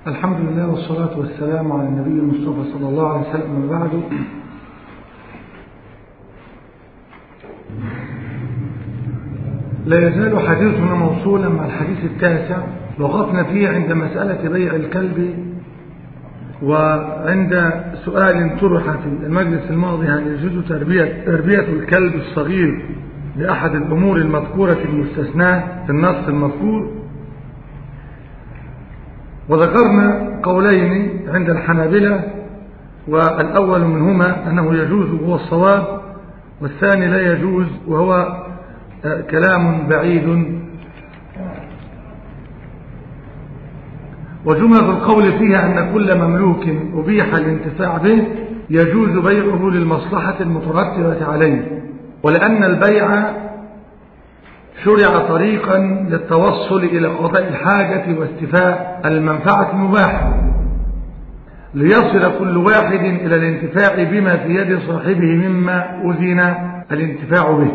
الحمد لله والصلاة والسلام على النبي المصطفى صلى الله عليه وسلم. وبعد، لا يزال حديثنا موصولا مع الحديث التاسع. وقفنا فيه عند مسألة بيع الكلب، وعند سؤال طرح في المجلس الماضي هل يجوز تربية الكلب الصغير لأحد الأمور المذكورة المستثناة في النص المذكور. وذكرنا قولين عند الحنابلة، والأول منهما أنه يجوز وهو الصواب، والثاني لا يجوز وهو كلام بعيد. وجملة القول فيها أن كل مملوك أبيح الانتفاع به يجوز بيعه للمصلحة المترتبة عليه، ولأن البيع شرع طريقا للتوصل إلى قضاء الحاجة واستيفاء المنفعة المباحة، ليصل كل واحد إلى الانتفاع بما في يد صاحبه مما أذن الانتفاع به.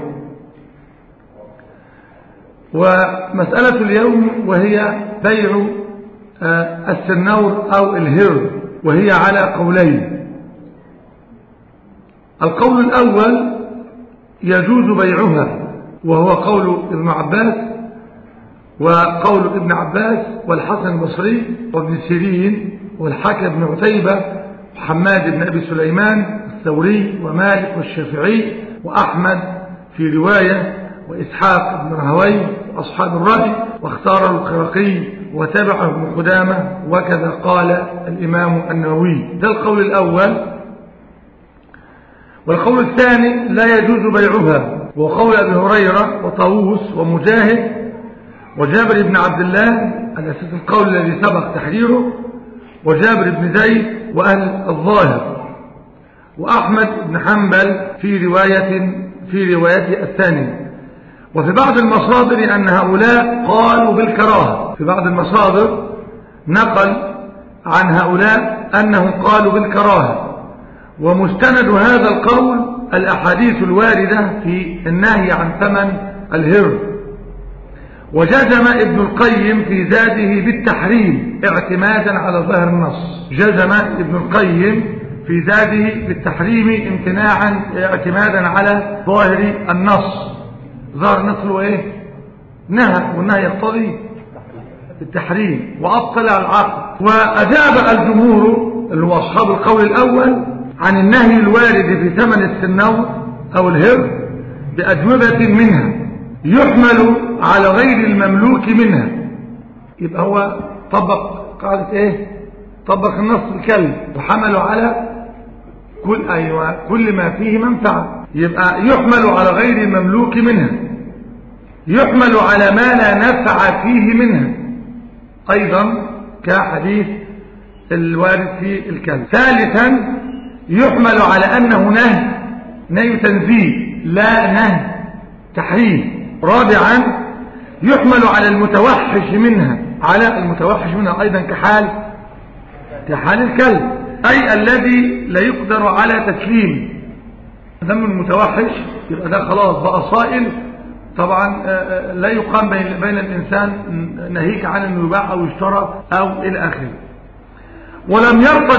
ومسألة اليوم وهي بيع السنور أو الهر، وهي على قولين. القول الأول يجوز بيعها، وهو قول ابن عباس وقول ابن عباس والحسن البصري وابن سيرين والحكم بن عتيبة وحماد بن أبي سليمان الثوري ومالك والشافعي وأحمد في رواية وإسحاق بن راهويه وأصحاب الرأي، واختار القرقي وتبعه ابن قدامة، وكذا قال الإمام النووي. ده القول الأول. والقول الثاني لا يجوز بيعها، وقول أبي هريرة وطاووس ومجاهد وجابر بن عبد الله على أساس القول الذي سبق تحريره، وجابر بن زيد وأهل الظاهر، وأحمد بن حنبل في روايته الثانية. وفي بعض المصادر أن هؤلاء قالوا بالكراهة، في بعض المصادر نقل عن هؤلاء أنهم قالوا بالكراهة. ومستند هذا القول الأحاديث الواردة في النهي عن ثمن الهر. وجزم ابن القيم في زاده بالتحريم اعتمادا على ظاهر النص. جزم ابن القيم في زاده بالتحريم امتناعا اعتمادا على ظاهر النص. ظاهر النص هو ايه؟ نهى، والنهي يقتضي التحريم، وأبطل العقل. وأجاب الجمهور اللي هو أصحاب القول الأول عن النهي الوارد في ثمن السنور أو الهر بأجوبة منها يحمل على غير المملوك منها. يبقى هو طبق قاعدة ايه؟ طبق النص الكلب وحمله على كل ما فيه منفعة. يبقى يحمل على غير المملوك منها، يحمل على ما لا نفع فيه منها، أيضا كحديث الوارد في الكلب. ثالثا يحمل على أنه نهي تنزيه لا نهي تحريم. رابعا يحمل على المتوحش منها، أيضا كحال الكلب، أي الذي لا يقدر على تسليم. دم المتوحش يبقى ده خلاص بقى صائل، طبعا لا يقام بين الإنسان ناهيك عن أنه يباع أو يشترى أو إلى آخره. ولم يرتض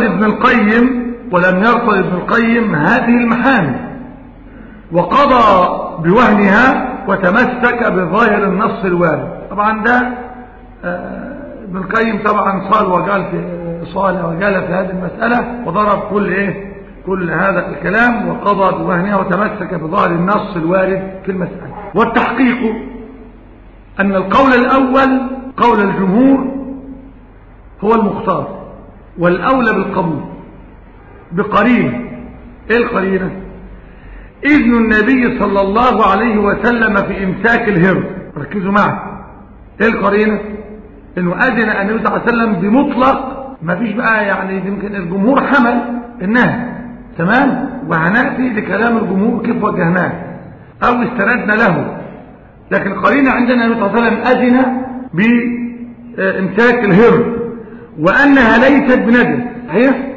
ابن القيم هذه المحامل، وقضى بوهنها وتمسك بظاهر النص الوارد. طبعا ده ابن القيم طبعا وجال في هذه المسألة، وضرب كل هذا الكلام، وقضى بوهنها وتمسك بظاهر النص الوارد في المسألة. والتحقيق أن القول الأول قول الجمهور هو المختار والأولى بالقبول بقرينة. ايه القرينة؟ إذن النبي صلى الله عليه وسلم في إمساك الهر. ركزوا معي، ايه القرينة؟ انه أذن النبي صلى الله عليه وسلم بمطلق، ما فيش بقى يعني يمكن الجمهور حمل النهي، تمام، وهنأتي لكلام الجمهور كيف وجهناه أو استندنا له. لكن القرينة عندنا النبي صلى الله عليه وسلم أذن بإمساك الهر، وأنها ليست بنجس، صحيح،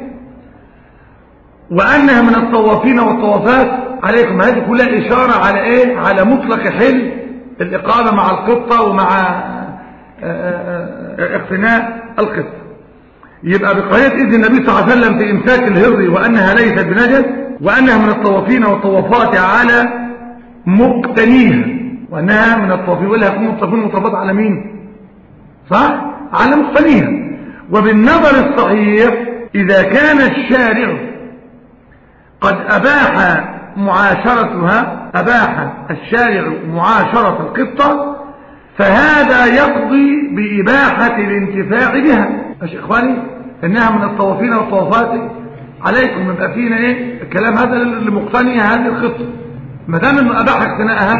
وأنها من الطوافين والطوافات عليكم. هذه كلها إشارة على إيه؟ على مطلق حل الإقامة مع القطة ومع اقتناء القطة. يبقى بقرينة إذن النبي صلى الله عليه وسلم في إمساك الهر وأنها ليست بنجس، وأنها من الطوافين والطوافات على مقتنيها، وأنها من الطوافين، ولا يكون الطوافين والطوافات على مين؟ صح؟ على مقتنيها. وبالنظر الصحيح إذا كان الشارع قد أباح معاشرتها، أباح الشارع معاشرة القطة، فهذا يقضي بإباحة الانتفاع بها. ماشي إخواني، إنها من الطوافين والطوافات عليكم، يبقى فينا إيه الكلام هذا لمقتنية هذه القطة، ما دام إنه أباح اقتنائها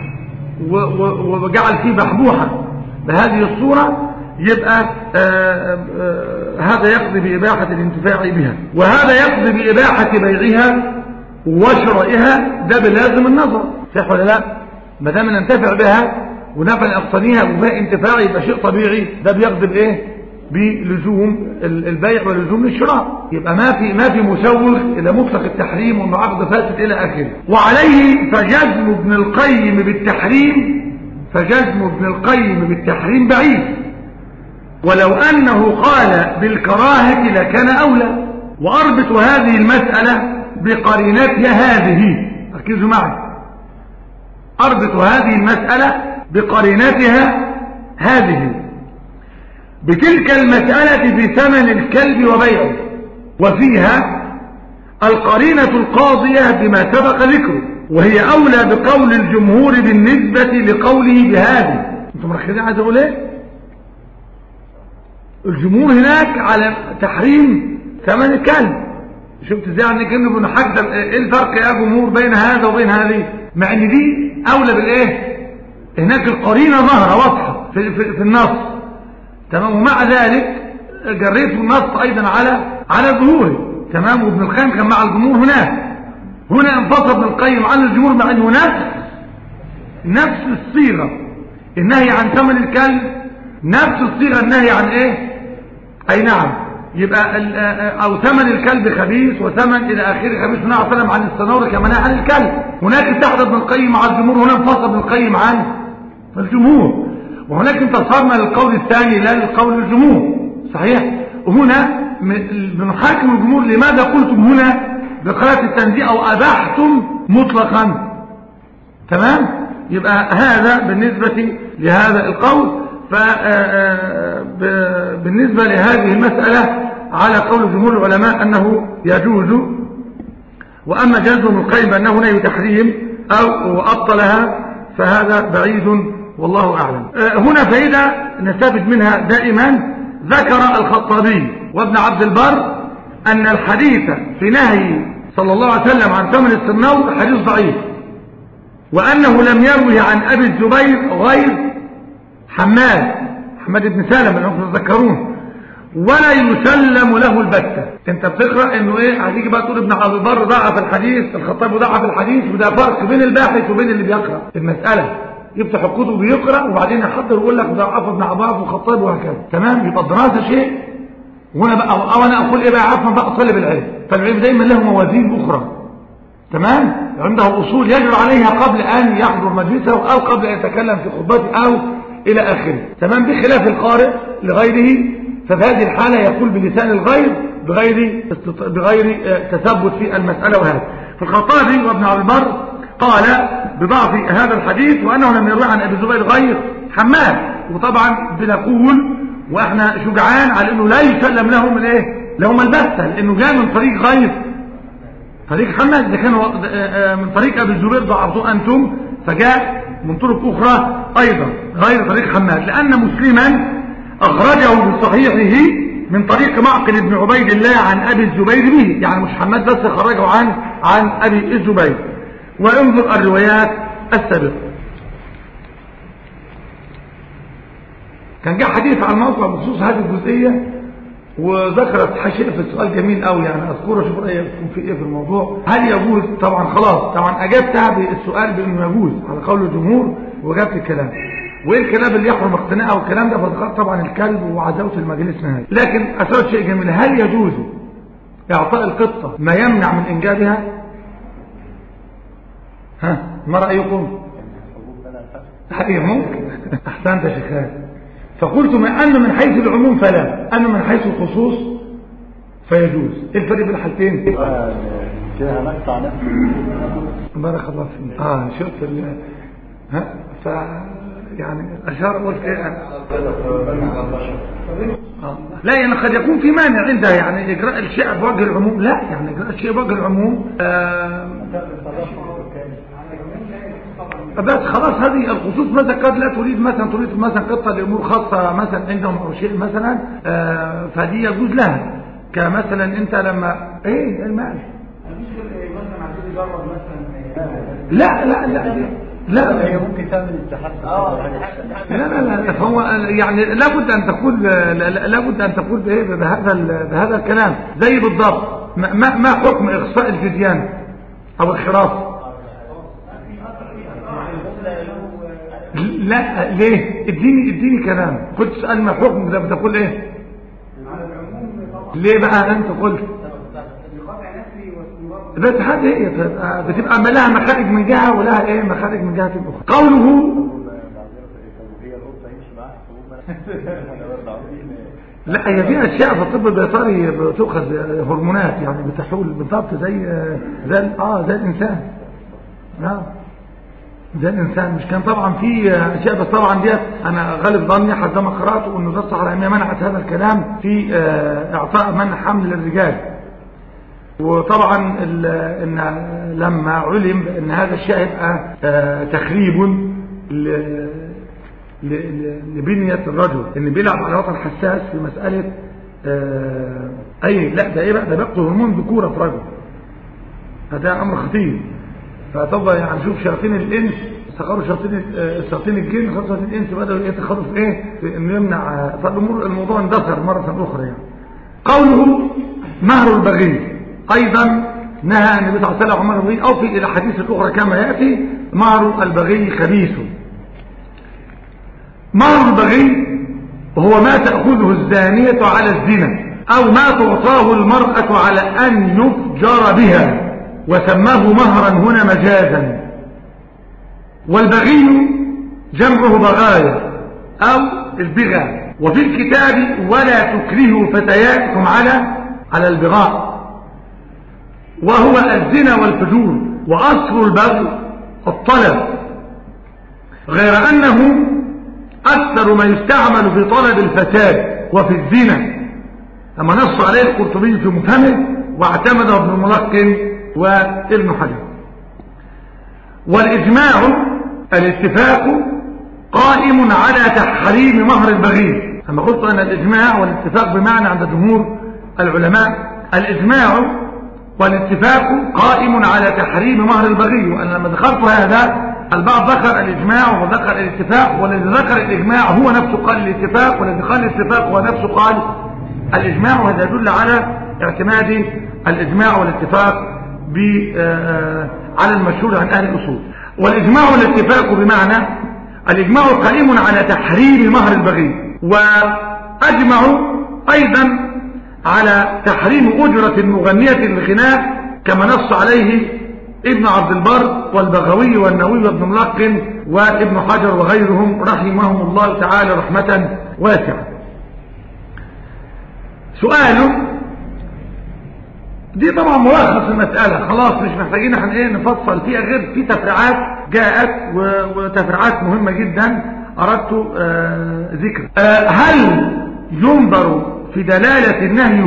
وجعل فيه محبوحة بهذه الصورة، يبقى هذا يقضي بإباحة الانتفاع بها، وهذا يقضي بإباحة بيعها وشرائها، ده بلازم النظر. صح ولا لا؟ ما دام ننتفع بها ونفع اقتنيها وفيها انتفاع، يبقى شيء طبيعي، ده بيقضي بايه؟ بلزوم البيع ولزوم الشراء. يبقى ما في مسوغ الى مطلق التحريم وانه عقد فاسد الى اخره. وعليه فجزم ابن القيم بالتحريم بعيد، ولو انه قال بالكراهه لكان اولى. واربط هذه المساله بقرينتها هذه، ركزوا معي، اربط هذه المساله بقرينتها هذه بتلك المسألة في ثمن الكلب وبيعه، وفيها القرينة القاضية بما سبق ذكره، وهي أولى بقول الجمهور بالنسبة لقوله بهذه. انتم مركزين عايز اقول ايه؟ الجمهور هناك على تحريم ثمن الكلب. شفت ازاي عنك انه بنحدد ايه الفرق يا جمهور بين هذا وبين هذه، مع ان دي أولى بالايه؟ هناك القرينة ظاهرة واضحة في النص، تمام. ومع ذلك جريت النص ايضا على ظهوره، تمام. وابن القيم كان مع الجمهور هنا انفصل ابن القيم عن الجمهور، مع انه نفس الصيغة النهي عن ثمن الكلب، نفس الصيغة النهي عن ايه؟ اي نعم. يبقى او ثمن الكلب خبيث وثمن الى اخره خبيث، نهى صلى الله عليه وسلم عن السنور كما نهى عن الكلب. هناك اتحد ابن القيم مع الجمهور، هنا انفصل ابن القيم عن الجمهور، وهناك انتصرنا للقول الثاني لا للقول الجمهور. صحيح. وهنا بنحاكم الجمهور، لماذا قلتم هنا بقراءة التنزيه او اباحتم مطلقا؟ تمام. يبقى هذا بالنسبة لهذا القول. بالنسبة لهذه المسألة على قول جمهور العلماء أنه يجوز، وأما جزم ابن القيم بأنه نهي تحريم أو أبطلها فهذا بعيد والله أعلم. هنا فائدة نستفيد منها دائما. ذكر الخطابي وابن عبد البر أن الحديث في نهي صلى الله عليه وسلم عن ثمن السنور حديث ضعيف، وأنه لم يروه عن أبي الزبير غير حماد بن سالم اللي تذكرون، ولا يسلم له البتة. انت بتقرأ انه ايه، هتيجي بقى تقول ابن عبد البر ضعف الحديث، الخطابي ضعف الحديث، وده فرق بين الباحث وبين اللي بيقرأ المسألة. يفتح الكتب ويقرأ وبعدين يحضر ويقول لك ضعف ابن عباس وخطابي وهكذا، تمام. يبقى الدراسة شيء، وهنا بقى او انا اقول ايه بقى، عارفا بقى طالب العلم، فالعلم دايما له موازين اخرى، تمام. عنده اصول يجري عليها قبل ان يحضر مجلسه او قبل ان يتكلم في خطبته او الى اخره، تمام. بخلاف القارئ لغيره، ففي هذه الحالة يقول بلسان الغير بغير تثبت في المسألة. وهذا فالخطابي وابن عبد البر قال بضعف هذا الحديث، وأنه لم يروي عن أبي الزبير غير حماد. وطبعا بنقول واحنا شجعان على انه لا يسلم لهم الايه، لهم البتة، لانه جاء من طريق غير طريق حماد. اذا كان من طريق ابي الزبير ضعفتوه انتم، فجاء من طرق اخرى ايضا غير طريق حماد، لان مسلما اخرجه بصحيحه من طريق معقل بن عبيد الله عن ابي الزبير به، يعني مش حماد بس خرجه عن ابي الزبير. وانظر الروايات السابقه. كان جاء حديث عن الموقع بخصوص هذه الجزئيه، وذكرت حشية في السؤال جميل قوي، يعني اذكره اشوف رايكم في ايه في الموضوع. هل يجوز؟ طبعا خلاص، طبعا اجبتها بالسؤال بانه يجوز على قول الجمهور، وجبت الكلام وايه الكلام اللي يحرم اقتناءه والكلام ده، فذكرت طبعا الكلب وعزوه المجلس نهائي. لكن اثرت شيء جميل، هل يجوز اعطاء القطه ما يمنع من انجابها؟ ما رايكم؟ حقيقة ممكن. احسنت يا شيخ. فقلت أنه من حيث العموم فلا، أنه من حيث الخصوص فيجوز. ايه الفرق بين الحالتين؟ كده هنقطع نفسي. بارك الله فيك. شفت ها يعني اشار قلت ايه لا يعني قد يكون في مانع عندها يعني اجراء الشيء بوجه العموم، لا يعني اجراء الشيء بوجه العموم بس خلاص هذه الخصوص مثلا قد لا تريد مثلا قطه لامور خاصه مثلا عندهم او شيء مثلا فدي يجوز لها، كمثلا انت لما ايه المال لا لا لا لا هي ممكن تعمل التحدث. لا فهو يعني لابد ان تقول بهذا الكلام زي بالضبط. ما حكم اخصاء الفديان او الخراف؟ لا ليه؟ اديني كلام. كنت تسأل ما حكم ده بتقول ايه؟ ليه بقى انت قلت بس هذه هي بتبقى لها مخارج من جهه ولها ايه مخارج من جهه اخرى. قوله لا هي في اشياء في الطب البيطري بتؤخذ هرمونات يعني بتحول بالضبط زي الانسان. زي الانسان مش كان طبعا في اشياء، بس طبعا ديت انا غالب ظني حتى ما قراته انه الصحه العلميه منعت هذا الكلام في اعطاء منع حمل للرجال. وطبعا ان لما علم بان هذا الشيء يبقى تخريب لبنية الرجل، ان بيلعب على وتر حساس في مسألة لا ده ايه بقى، ده بيقتل هرمون ذكورة في رجل، هذا امر خطير. فطبعا يعني شوف شياطين الانس استقروا شياطين الجن، شياطين الانس بدأوا يتخلوا في ايه، في انه يمنع. فالموضوع اندثر مرة اخرى يعني. قوله مهر البغي ايضا نهى النبي صلى الله عليه وسلم عن مهر البغي، او في الاحاديث الاخرى كما ياتي مهر البغي خبيث. مهر البغي هو ما تاخذه الزانيه على الزنا، او ما تعطاه المراه على ان يفجر بها، وسماه مهرا هنا مجازا. والبغي جمعه بغايا او البغاء. وفي الكتاب ولا تكرهوا فتياتكم على البغاء، وهو الزنا والفجور. وأصل البغي الطلب، غير أنه أكثر ما يستعمل في طلب الفساد وفي الزنا، أما نص عليه القرطبي في مفهمه واعتمده ابن الملقن وابن حجر. والإجماع الاتفاق قائم على تحريم مهر البغي. أما قلت أن الإجماع والاتفاق بمعنى عند جمهور العلماء الإجماع والاتفاق قائم على تحريم مهر البغي. وأنا لما ذكرت هذا البعض ذكر الإجماع وذكر الاتفاق، والذي ذكر الإجماع هو نفسه قال الاتفاق، والذي قال الاتفاق هو نفسه قال الإجماع. وهذا يدل على اعتماد الإجماع والاتفاق على المشهور عن أهل الأصول. والإجماع والاتفاق بمعنى الإجماع قائم على تحريم مهر البغي، وأجمعوا أيضا على تحريم أجرة المغنية للغناء كما نص عليه ابن عبد البر والبغوي والنووي وابن ملقن وابن حجر وغيرهم رحمهم الله تعالى رحمة واسعة. سؤال دي طبعا ملخص المسألة، خلاص مش محتاجين احنا ايه نفصل فيها، غير في تفريعات جاءت وتفريعات مهمة جدا اردت ذكر. هل ينظر في دلالة النهي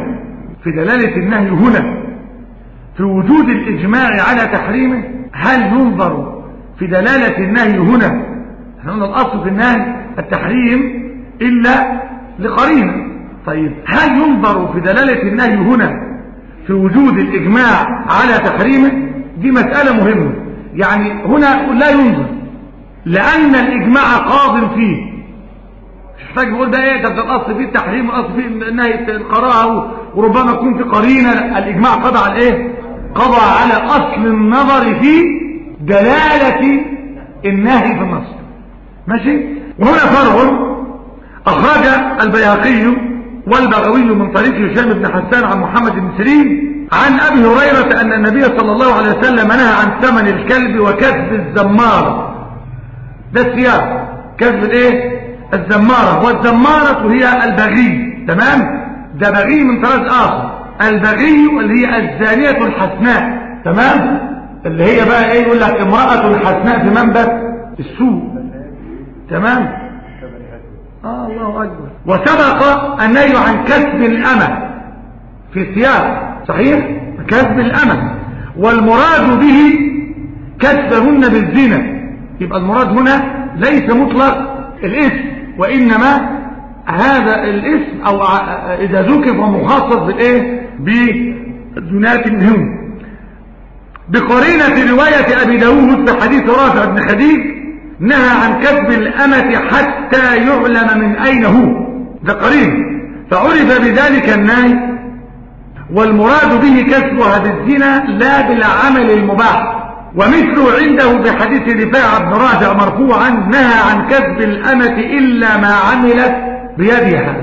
هنا في وجود الإجماع على تحريمه؟ هل ينظر في دلالة النهي هنا، احنا قلنا الأصل في النهي التحريم إلا لقرينه، طيب هل ينظر في دلالة النهي هنا في وجود الإجماع على تحريمه؟ دي مسألة مهمة. يعني هنا لا ينظر، لأن الإجماع قاض فيه، مش محتاج نقول ده ايه، ده الاصل فيه التحريم والاصل فيه النهي القراءه، وربما يكون في قرينه. الاجماع قضى على ايه؟ قضى على اصل النظر في دلاله النهي في النص. ماشي. وهنا فرع اخرج البيهقي والبغوي من طريق هشام بن حسان عن محمد بن سيرين عن ابي هريره ان النبي صلى الله عليه وسلم نهى عن ثمن الكلب وكسب الزمار. ده السياق، كسب الايه؟ الزمارة، والزمارة هي البغي. تمام؟ ده بغي من طراز آخر. البغي اللي هي الزانية الحسناء. تمام؟ اللي هي بقى ايه؟ يقول لك امرأة حسناء في منبت السوء. تمام؟ الله أكبر. وسبق النهي عن كسب الأمة في سياق صحيح؟ كسب الأمة، والمراد به كسبهن بالزنا. يبقى المراد هنا ليس مطلق الاسم، وإنما هذا الاسم أو إذا ذكر فمخصص بالإيه؟ بالزنات منهم، بقرينة رواية أبي داود في حديث رافع بن خديج نهى عن كسب الأمة حتى يعلم من أين هو. ده قرين، فعرف بذلك النهي، والمراد به كسبها بالزنا لا بالعمل المباح. ومثله عنده بحديث رفاعة بن رافع مرفوعا نهى عن كسب الأمة إلا ما عملت بيدها.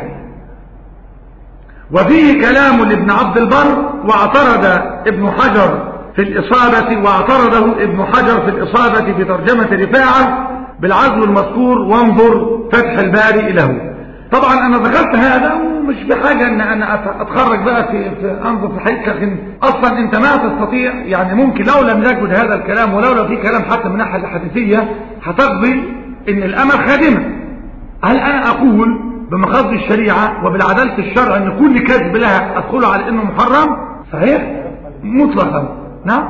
وفيه كلام لابن عبد البر، واعترض ابن حجر في الإصابة، واعترضه ابن حجر في الإصابة في ترجمة رفاعة بالعزو المذكور، وانظر فتح الباري له. طبعا انا ذكرت هذا ومش بحاجة ان انا اتخرج بقى في انظر في الحقيقة، لكن اصلا انت ما تستطيع، يعني ممكن لو لم يجد هذا الكلام ولو في كلام حتى من ناحية الحديثية هتقضي ان الامر خادمة. هل انا اقول بمقاصد الشريعة وبالعدالة الشرع ان كل كذب لها ادخله على انه محرم؟ صحيح مطلقا. نعم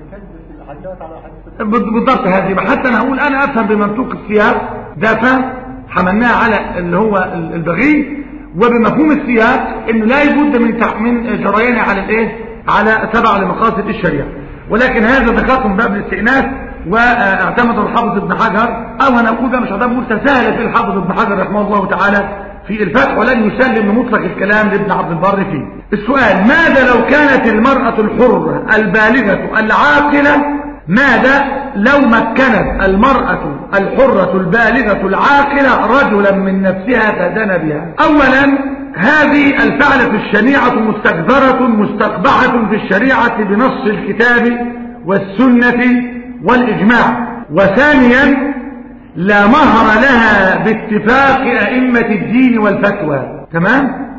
بالضبط. هذه حتى انا اقول انا افهم بمنطوق السياق ده، فهم حملناه على اللي هو البغي، وبمفهوم السياق انه لا يبد من جريان على الايه؟ على تبع لمقاصد الشريعه. ولكن هذا ذكرته من باب الاستئناس، واعتمد الحافظ ابن حجر، او انا اقول ده مش هتبقى تساهل في الحافظ ابن حجر رحمه الله تعالى في الفتح، ولن يسلم مطلق الكلام لابن عبد البر فيه. السؤال: ماذا لو كانت المرأة الحرة البالغة العاقلة؟ ماذا لو مكنت المرأة الحرة البالغة العاقلة رجلا من نفسها فزنى بها؟ اولا هذه الفعلة الشنيعة مستكبرة مستقبحة في الشريعة بنص الكتاب والسنة والإجماع. وثانيا لا مهر لها باتفاق أئمة الدين والفتوى. تمام؟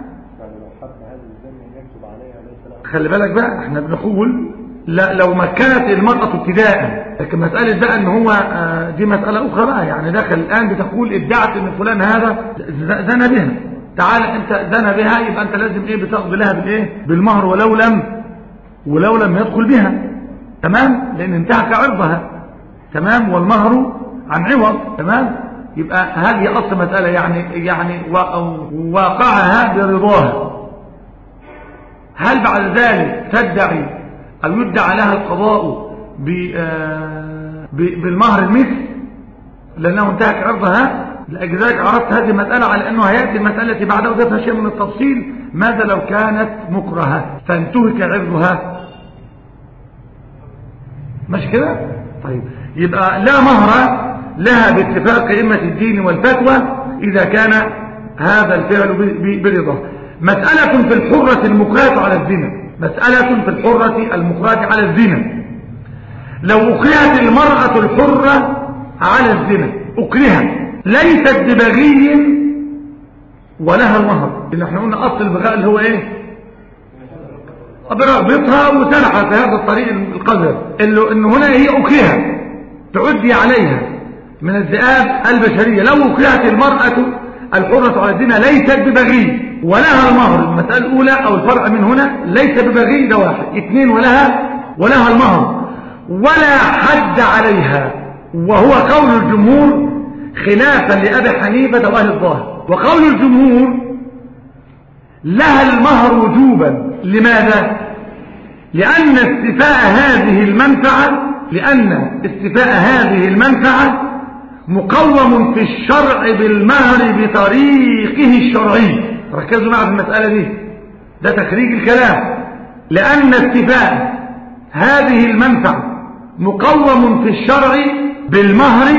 خلي بالك بقى، احنا بنقول لا لو مكنت المرأة ابتداء، لكن مسألة بقى ان هو دي مسألة اخرى بقى. يعني داخل الان بتقول ادعت ان فلان هذا زنى بها، تعال انت زنى بها، يبقى انت لازم ايه؟ بتقضي لها بالايه؟ بالمهر ولو لم يدخل بها. تمام؟ لان انتهك عرضها. تمام؟ والمهر عن عوض. تمام؟ يبقى هذه اصل مسألة، يعني واقعها برضاها. هل بعد ذلك تدعي أو يدعى لها القضاء بالمهر المثل لأنه انتهك عرضها؟ لذلك عرفت هذه المسألة على أنه هيأتي المسألة بعده وذاتها شيء من التفصيل. ماذا لو كانت مكرهة فانتهك عرضها؟ مش كده؟ طيب يبقى لا مهر لها باتفاق أئمة الدين والفتوى إذا كان هذا الفعل برضاه. مسألة في الحرة المكرهة على الزنا. مسألة في الحرة المكرهة على الزنا. لو أكرهت المرأة الحرة على الزنا، أكرهت ليست ببغي ولها المهر، اللي احنا قلنا أصل البغاء اللي هو ايه؟ برغبتها وسنحت في هذا الطريق القذر، إنه هنا هي أكرهت تعدي عليها من الذئاب البشرية. لو أكرهت المرأة الحرة على الزنا ليست ببغي ولها المهر، المسألة الأولى أو الفرع من هنا ليس ببغي، ده واحد. اثنين ولها المهر ولا حد عليها، وهو قول الجمهور خلافا لأبي حنيفة وأهل الظاهر. وقول الجمهور لها المهر وجوبا. لماذا؟ لأن استيفاء هذه المنفعة مقوم في الشرع بالمهر بطريقه الشرعي. ركزوا معي في المسألة دي، ده تخريج الكلام. لأن استيفاء هذه المنفعة مقوم في الشرع بالمهر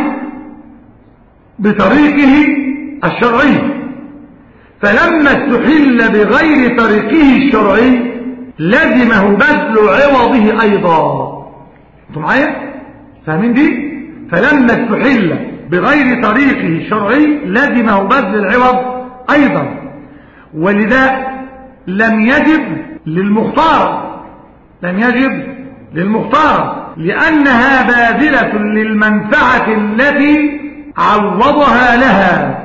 بطريقه الشرعي، فلما استحل بغير طريقه الشرعي لزمه بذل عوضه أيضا. انتم معايا؟ فاهمين دي؟ فلما استحل بغير طريقه الشرعي لزمه بذل العوض أيضا. ولذا لم يجب للمختار لأنها باذلة للمنفعة التي عوضها لها،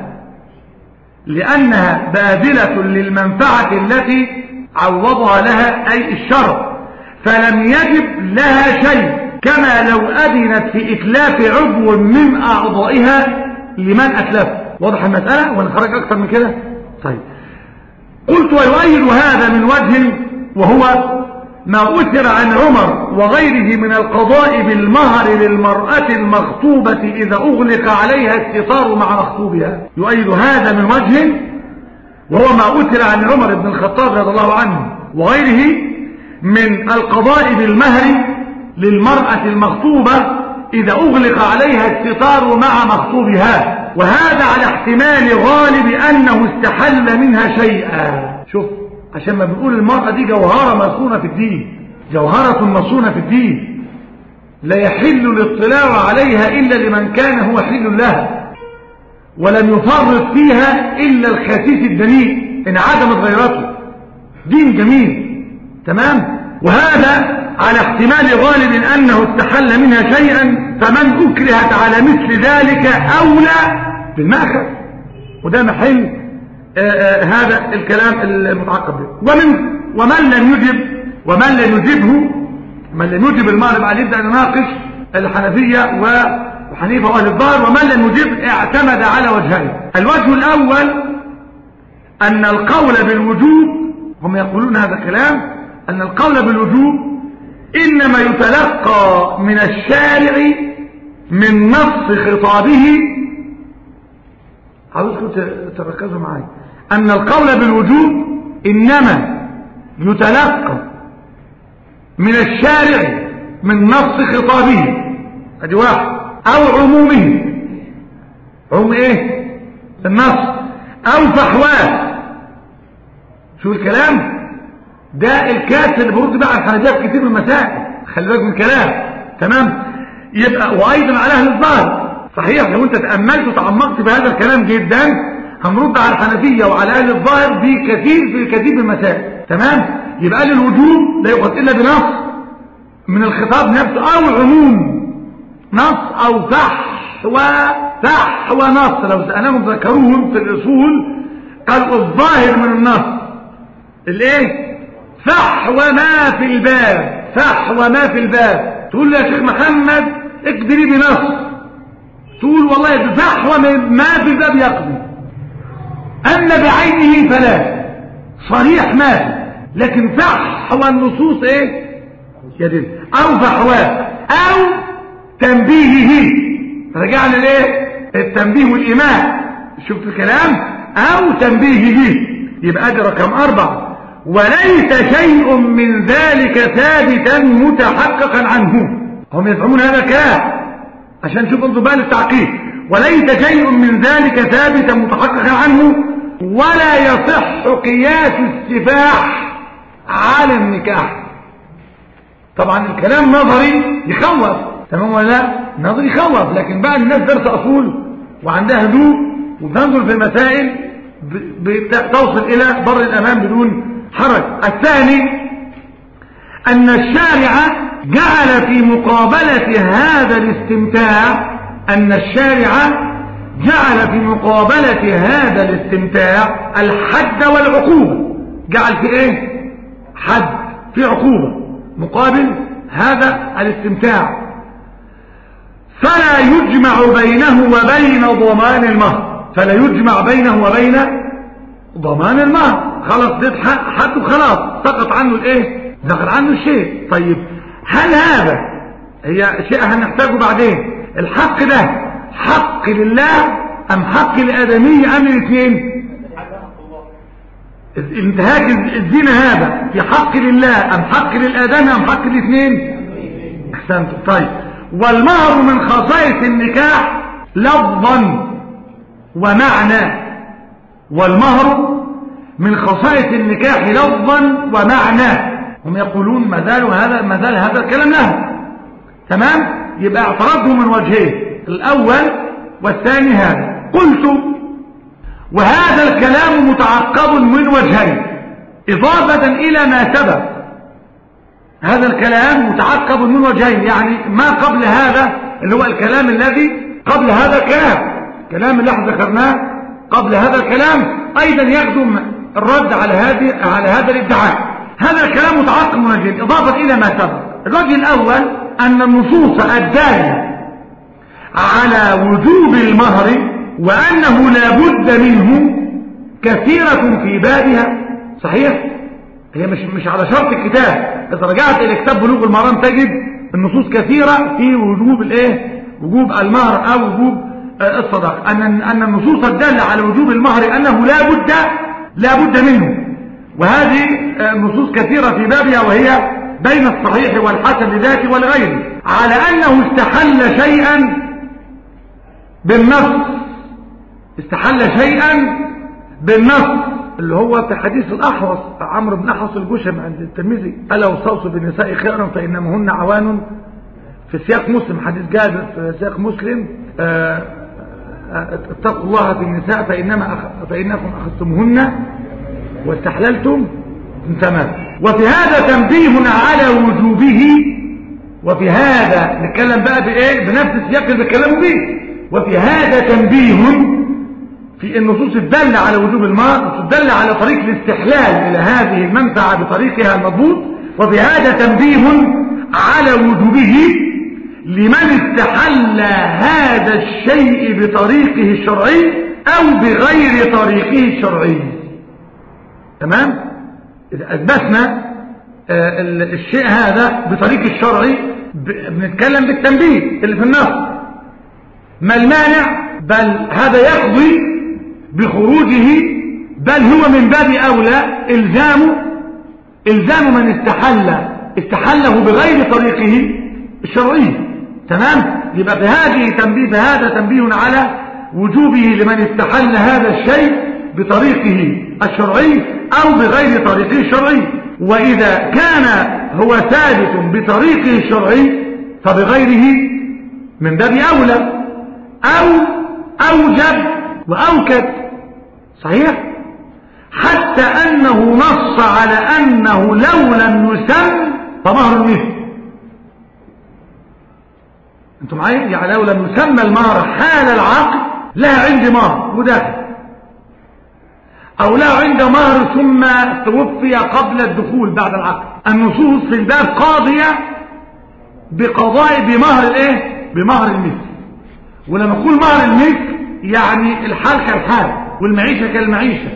أي الشرع، فلم يجب لها شيء، كما لو أذنت في إتلاف عضو من أعضائها لمن أتلف. واضح المسألة ولا خرج أكثر من كده؟ طيب، قلت ويؤيد هذا من وجه، وهو ما أثر عن عمر وغيره من القضاء بالمهر للمرأة المخطوبة إذا أغلق عليها الستار مع مخطوبها. يؤيد هذا من وجه، وهو ما أثر عن عمر بن الخطاب رضي الله عنه وغيره من القضاء بالمهر للمرأة المخطوبة إذا أغلق عليها الستار مع مخطوبها، وهذا على احتمال غالب أنه استحل منها شيئا. شوف، عشان ما بنقول المرأة دي جوهرة مصونة في الدين، لا يحل الاطلاع عليها إلا لمن كان هو حل لها، ولم يفرط فيها إلا الخسيس الدنيء إن عدمت غيرته. دين جميل، تمام. وهذا على احتمال غالب أنه استحل منها شيئا، فمن أكرهت على مثل ذلك أولى بالمأخذ. وده محل هذا الكلام المتعقب به. ومن لم يجب المغرب عليه يبدأ نناقش الحنفية وحنيفة وأهل الظاهر. ومن لم يجب اعتمد على وجهين. الوجه الأول أن القول بالوجوب، هم يقولون هذا الكلام، أن القول بالوجوب إنما يتلقى من الشارع من نص خطابه. عاوزكم تركزوا معايا. أن القول بالوجوب إنما يتلقى من الشارع من نص خطابه، ادي واحد، أو عمومه، عموم ايه النص، أو فحواه. شو الكلام ده؟ الكاس اللي برد بقى الحنفية في كتير من المسائل، خلي بالك من الكلام، تمام. يبقى وأيضا على أهل الظاهر. صحيح لو انت تأملت وتعمقت بهذا الكلام جدا هنرد على الحنفية وعلى أهل الظاهر في كثير من المسائل، تمام. يبقى للوجوب لا يؤخذ إلا بنص من الخطاب نفسه، أو عموم نص، أو فحوى نص. لو سألهم ذكروهم في الأصول قالوا الظاهر من النص الايه؟ فحوى ما في الباب. تقول لي يا شيخ محمد اقدري بنص، تقول والله فحوى ما في الباب يقضي، أما بعينه فلا، صريح ما في، لكن فحوى النصوص ايه يدل، أو فحواه، أو تنبيهه. رجعنا ليه التنبيه والإيمان، شفت الكلام، أو تنبيهه. يبقى ده رقم 4. وليس شيء من ذلك ثابتا متحققا عنه. هم يزعمون هذا الكلام عشان شوفوا انتوا بقى التعقيد. وليس شيء من ذلك ثابتا متحققا عنه، ولا يصح قياس السفاح على النكاح. طبعا الكلام نظري يخوف، تمام ولا لا؟ نظري يخوف، لكن بقى الناس درس اصول وعندها هدوء وتنظر في المسائل توصل الى بر الامان بدون حرج. الثاني ان الشارع جعل في مقابلة هذا الاستمتاع الحد والعقوبة. جعل في ايه؟ حد، في عقوبة مقابل هذا الاستمتاع. فلا يجمع بينه وبين ضمان المهر. خلاص ده حد وخلاص، سقط عنه الايه؟ سقط عنه الشيء. طيب هل هذا هي شيء هنحتاجه بعدين؟ الحق ده حق لله ام حق لآدمي ام الاثنين؟ انتهاك الزنا هذا في حق لله ام حق للآدمي ام حق الاثنين؟ احسنتم. طيب والمهر من خصائص النكاح لفظا ومعنى، هم يقولون ما زال هذا الكلام له، تمام. يبقى اعتراضهم من وجهين. الاول والثاني هذا. قلت وهذا الكلام متعقب من وجهين إضافة إلى ما سبق. هذا الكلام متعقب من وجهين، يعني ما قبل هذا اللي هو الكلام الذي قبل هذا الكلام اللي احنا ذكرناه قبل هذا الكلام أيضا يخدم الرد على هذا الادعاء. هذا الكلام متعقب من وجهين إضافة إلى ما سبق. الوجه الأول أن النصوص الدالة على وجوب المهر وأنه لا بد منه كثيرة في بابها. صحيح، هي مش على شرط الكتاب. إذا رجعت إلى كتاب بلوغ المرام تجد النصوص كثيرة في وجوب وجوب المهر أو وجوب الصداق. أن النصوص الدالة على وجوب المهر أنه لا بد منه، وهذه نصوص كثيرة في بابها، وهي بين الصحيح والحسن لذاته ولغيره، على أنه استحل شيئا بالنص. استحل شيئا بالنص اللي هو في حديث الأحوص عمرو بن أحوص الجشم عند الترمذي: ألا واستوصوا بالنساء خيرا فإنما هن عوان. في سياق مسلم حديث جابر في سياق مسلم: اتقوا الله في النساء فإنكم أخذتموهن واستحللتم. تمام. وفي هذا تنبيه على وجوبه. وفي هذا نتكلم بقى بإيه؟ بنفس السياق اللي بيتكلموا به. وفي هذا تنبيه في النصوص الدالة على وجوب المهر، الدالة على طريق الاستحلال إلى هذه المنفعة بطريقها المضبوط. وفي هذا تنبيه على وجوبه لمن استحل هذا الشيء بطريقه الشرعي أو بغير طريقه الشرعي. تمام؟ إذا أثبتنا الشيء هذا بطريق الشرعي بنتكلم بالتنبيه اللي في النص. ما المانع؟ بل هذا يقضي بخروجه، بل هو من باب أولى إلزام من استحله بغير طريقه الشرعي. تمام؟ يبقى هذا تنبيه على وجوبه لمن استحل هذا الشيء بطريقه الشرعي أو بغير طريقه الشرعي. وإذا كان هو ثابت بطريقه الشرعي فبغيره من باب أولى أو أوجب وأوكد. صحيح؟ حتى أنه نص على أنه لو لم يسم فمهر المثل. أنتم معايا؟ يعني لو لم يسمى المهر حال العقد لا عندي مهر وداخل، أو لا عند مهر ثم توفي قبل الدخول بعد العقد. النصوص في الباب قاضية بمهر المثل. ولما أقول مهر المثل يعني الحال كالحال والمعيشة كالمعيشة.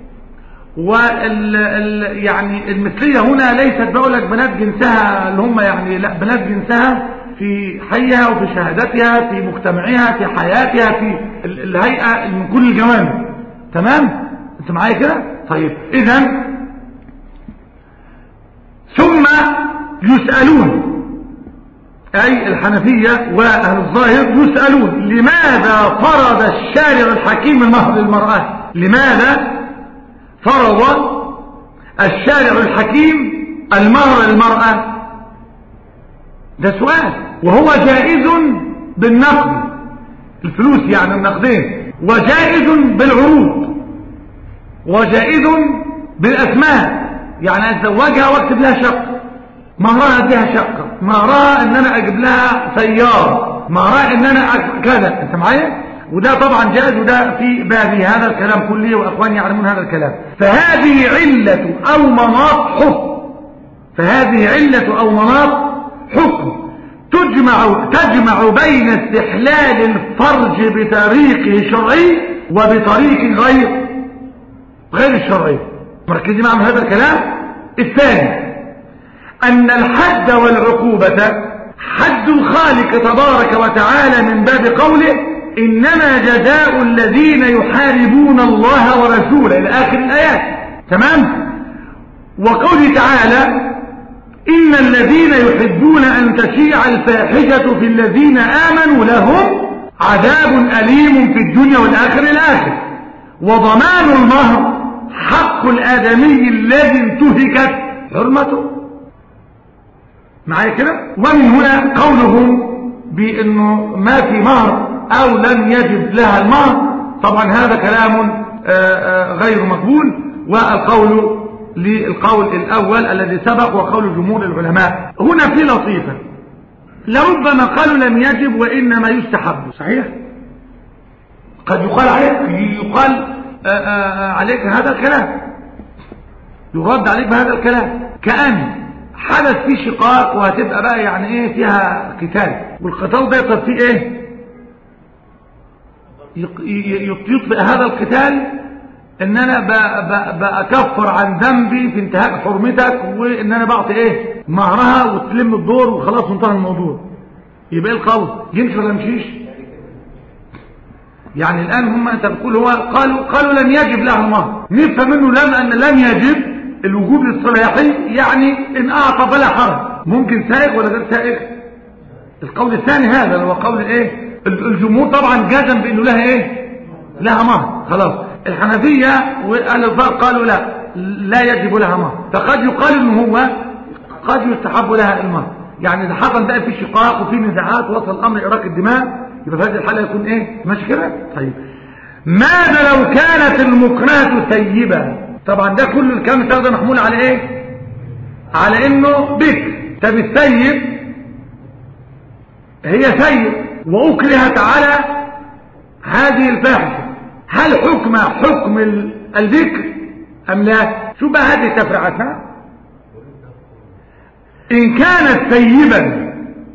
يعني المثلية هنا ليست بقولك بنات جنسها اللي هم يعني لا، بنات جنسها في حيها وفي شهادتها في مجتمعها في حياتها في الهيئة من كل الجوانب. تمام؟ انت معايا كده؟ طيب اذن ثم يسألون، أي الحنفية وأهل الظاهر يسألون: لماذا فرض الشارع الحكيم المهر للمرأة؟ لماذا فرض الشارع الحكيم المهر للمرأة؟ ده سؤال. وهو جائز بالنقد، الفلوس يعني النقدين، وجائز بالعروض، وجائز بالأثمان. يعني أتزوجها واكتب لها شقة، مهرها فيها شقة، مهرها ان انا اجيب لها سيارة، مهرها ان انا كذا. انت معايا؟ وده طبعا جائز، وده في بابي هذا الكلام كله، واخواني يعلمون هذا الكلام. فهذه علة او مناط حكم، فهذه علة او مناط حكم تجمع بين استحلال الفرج بطريقه الشرعي وبطريق غير الشرعي. مركزين معنا هذا الكلام. الثاني أن الحد والعقوبة حد الخالق تبارك وتعالى من باب قوله: إنما جزاء الذين يحاربون الله ورسوله إلى آخر الآيات. تمام؟ وقوله تعالى: إن الذين يحبون أن تشيع الفاحشة في الذين آمنوا لهم عذاب أليم في الدنيا والآخر الآخر. وضمان المهر حق الآدمي الذي انتهكت حرمته. معايا كده؟ ومن هنا قولهم بأنه ما في مهر أو لم يجب لها المهر، طبعا هذا كلام غير مقبول. والقول للقول الأول الذي سبق وقول جمهور العلماء. هنا في لطيفة، لربما قالوا لم يجب وإنما يستحب. صحيح؟ قد يقال عليك هذا الكلام، يرد عليك بهذا الكلام، كأن حدث فيه شقاق وهتبقى بقى يعني ايه فيها قتال، والقتال ده يطلب فيه ايه؟ يطفئ هذا القتال ان انا بأكفر عن ذنبي في انتهاء حرمتك، وان انا بعطي ايه مهرها وتلم الدور وخلاص انتهى الموضوع. يبقى ايه القول؟ يمشي ولا يمشيش؟ يعني الان هم انت بتقول هو قالوا لم يجب لها المهر، نفهم منه ان لم يجب الوجوب للصلاحي، يعني ان اعطى فلا حرج. ممكن سائغ ولا غير سائغ؟ القول الثاني هذا اللي هو قول ايه الجمهور، طبعا جزم بانه لها ايه لها مهر خلاص. الحنفية والألفاء قالوا لا يجب لها مهر، فقد يقال انه هو قد يستحب لها المهر. يعني اذا حصل بقى في شقاق وفي نزاعات وصل الامر اراق الدماء، يبقى في هذه الحاله يكون ايه ماشي كده. طيب ماذا لو كانت المكرهة سيبة؟ طبعا ده كل الكلام ده محمول على ايه؟ على انه بكر. طب السيب هي سيب واكرهت على هذه الفاحشه، هل حكم الذكر ام لا؟ شو بقى هذه تفرعتها؟ ان كانت سيبا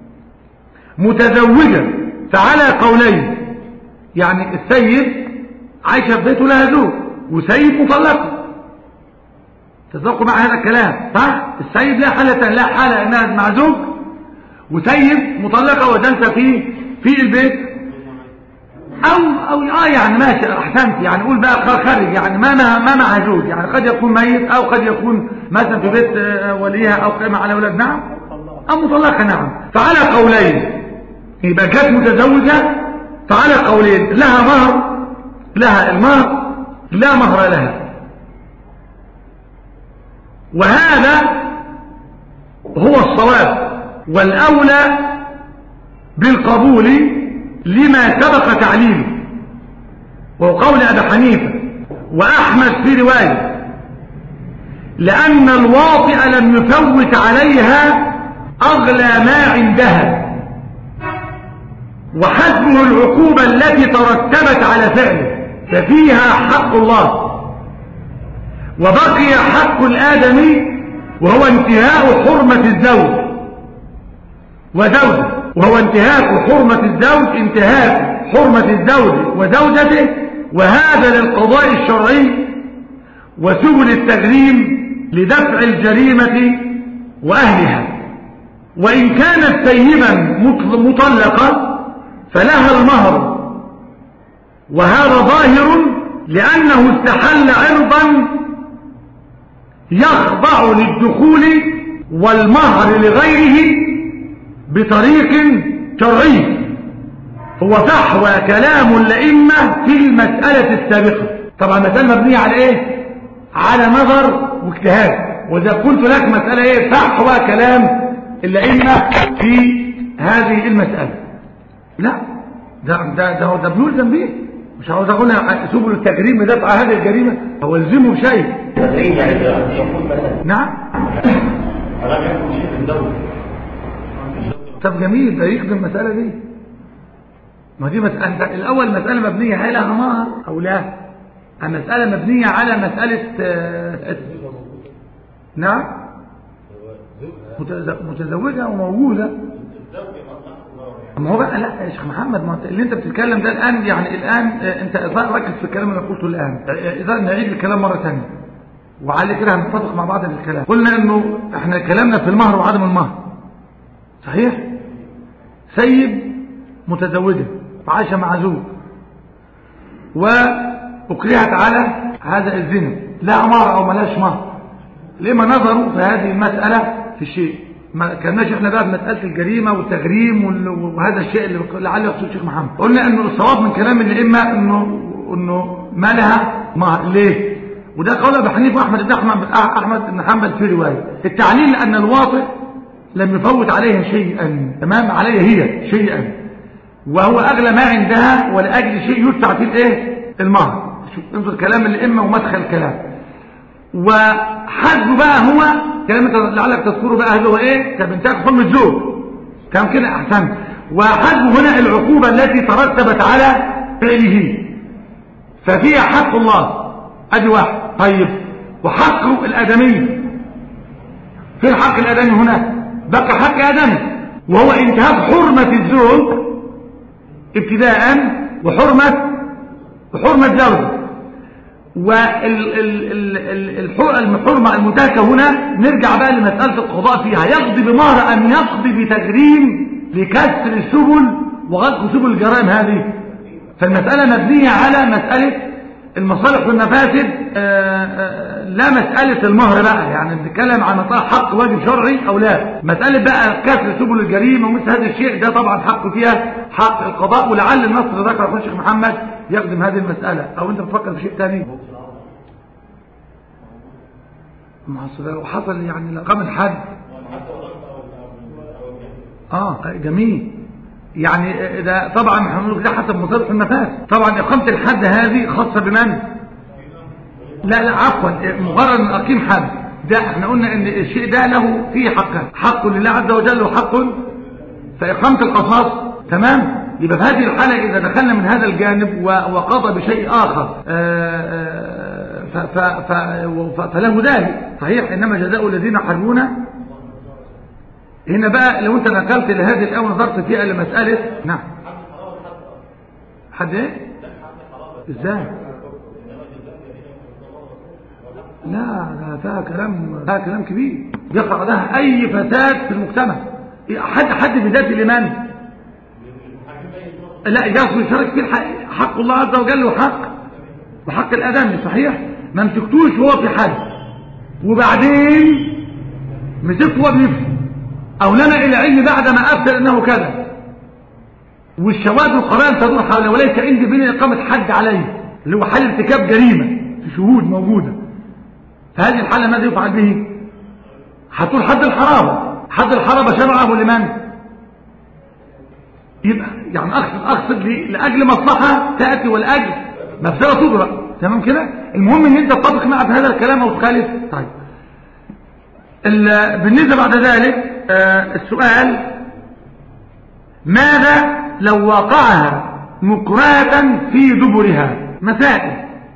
متزوجة فعلى قولين، يعني السيب عايشه في بيته لها زوج، وسيب مطلقه. تتفقوا مع هذا الكلام صح؟ السيب لا حالة انها مع زوج، وسيب مطلقه وجلسه في البيت، او يعني ماشي احسنت، يعني قول بقى خارج، يعني ما مع زوج، يعني قد يكون ميت او قد يكون مثلا في بيت وليها او قائمه على اولاد، نعم، او مطلقه، نعم. فعلى قولين، يبقى كانت متزوجه فعلى قولين، لها مهر، لها المهر، لا مهر لها. وهذا هو الصواب والاولى بالقبول لما سبق تعليمه، وهو قول أبي حنيفة وأحمد في رواية، لأن الواطئ لم يفوت عليها أغلى ما عندها، وحسبه العقوبة التي ترتبت على فعله، ففيها حق الله، وبقي حق الآدمي وهو انتهاء حرمة الزوج وزوجه، وهو انتهاك حرمة الزوج، انتهاك حرمة الزوج وزوجته، وهذا للقضاء الشرعي وسبل التغريم لدفع الجريمة وأهلها. وإن كانت سيبا مطلقة فلها المهر، وهذا ظاهر لأنه استحل عرضا يخضع للدخول والمهر لغيره بطريق شرعي، هو فحوى كلام الأئمة في المسألة السابقة. طبعا المسألة مبنية على ايه؟ على نظر واجتهاد، وإذا قلت لك مسألة ايه؟ فحوى كلام الأئمة في هذه المسألة. لا ده بيلزم به، مش عاوز اقول سبل التجريم لدفع هذه الجريمة، هو يلزمه شيء. نعم. طب جميل، ده يخدم المسألة دي. ما دي مسألة الأول، مسألة مبنية هل لها مهر أو لا؟ المسألة مبنية على مسألة نعم متزوجة وموجودة. اما هو بقى لا يا شيخ محمد، ما اللي انت بتتكلم ده الآن، يعني الآن انت ركز في الكلام اللي قلته الآن. إذا نعيد الكلام مرة ثانية وعلى كده هنتفق مع بعض في الكلام. قلنا انه احنا كلامنا في المهر وعدم المهر، صحيح؟ سيد متزوجة وعايشة مع زوج وأكرهت على هذا الزنا، لا مهر أو ملاش مهر، لما نظروا في هذه المسألة في الشيء. ما كناش احنا بقى في مسألة الجريمة والتغريم وهذا الشيء اللي لعله يقصد الشيخ محمد. قلنا انه الصواب من كلام الائمه انه ما لها مهر. ليه؟ وده قول ابي حنيفه واحمد بن حنبل في روايه. التعليل ان الواطئ لم يفوت عليها شيئا، تمام، عليها هي شيئا، وهو أغلى ما عندها ولأجل شيء يدفع فيه الايه المهر. انظر كلام الأئمة ومدخل الكلام. وحجه بقى هو كلام لعلك تذكره بقى هو ايه كبنتك حرم الزوج كان كده احسن. وحجه هنا العقوبة التي ترتبت على فعله ففيها حق الله ادي واحد. طيب وحق الآدمي في الحق الآدمي هنا بقى حق آدمي وهو انتهاك حرمة الزوج ابتداء وحرمة زوجه. والحرمة المنتهكة هنا نرجع بقى لمسألة القضاء فيها يقضي بمهر أم يقضي بتجريم لكسر السبل وغلق سبل الجرائم هذه. فالمسألة مبنية على مسألة المصالح والمفاسد لا مسألة المهر بقى يعني بنتكلم عن مسألة حق واجب شرعي أو لا. مسألة بقى كسر سبل الجريمة ومثل هذا الشيء ده طبعا حق فيها حق القضاء. ولعل النصر ذكر أخونا الشيخ محمد يخدم هذه المسألة. أو أنت بتفكر في شيء ثاني؟ لو حصل يعني لقام الحد جميل يعني ده طبعا هنقول ده حسب مصالح المفاسد. طبعا إقامة الحد هذه خاصة بمن؟ لا عفوا مجرد ان اقيم حد ده احنا قلنا ان الشيء ده له فيه حق لله عز وجل وحق فإقامة القصاص تمام. يبقى في هذه الحالة إذا دخلنا من هذا الجانب وقضى بشيء آخر فله ذلك صحيح. إنما جزاء الذين حرمون هنا بقى لو أنت نقلت لهذه الآية ونظرت فيها لمسألة نعم حد إيه؟ إزاي؟ لا ده كلام كبير يقع لها أي فساد في المجتمع. حد بذات لمن؟ لا يصل يشارك في حق الله عز وجل وحق الآدمي صحيح. ما مسكتوش هو في حد وبعدين مسكت هو بنفسه أو لنا إلى علم بعد ما أفتل أنه كذا والشواهد والقرائن تدور حوله وليس عندي بين إقامة حد عليه اللي هو حال ارتكاب جريمة في شهود موجودة. فهذه الحالة ماذا يفعل به؟ هتقول حد الحرابة شرعه لمن؟ يبقى يعني أقصد لأجل مصلحة تأتي والأجل مفسدة تدرك تمام كده. المهم ان انت تطبق معك هذا الكلام او تخالف. طيب بالنسبة بعد ذلك السؤال ماذا لو وقعها مكرهة في دبرها؟ مسائل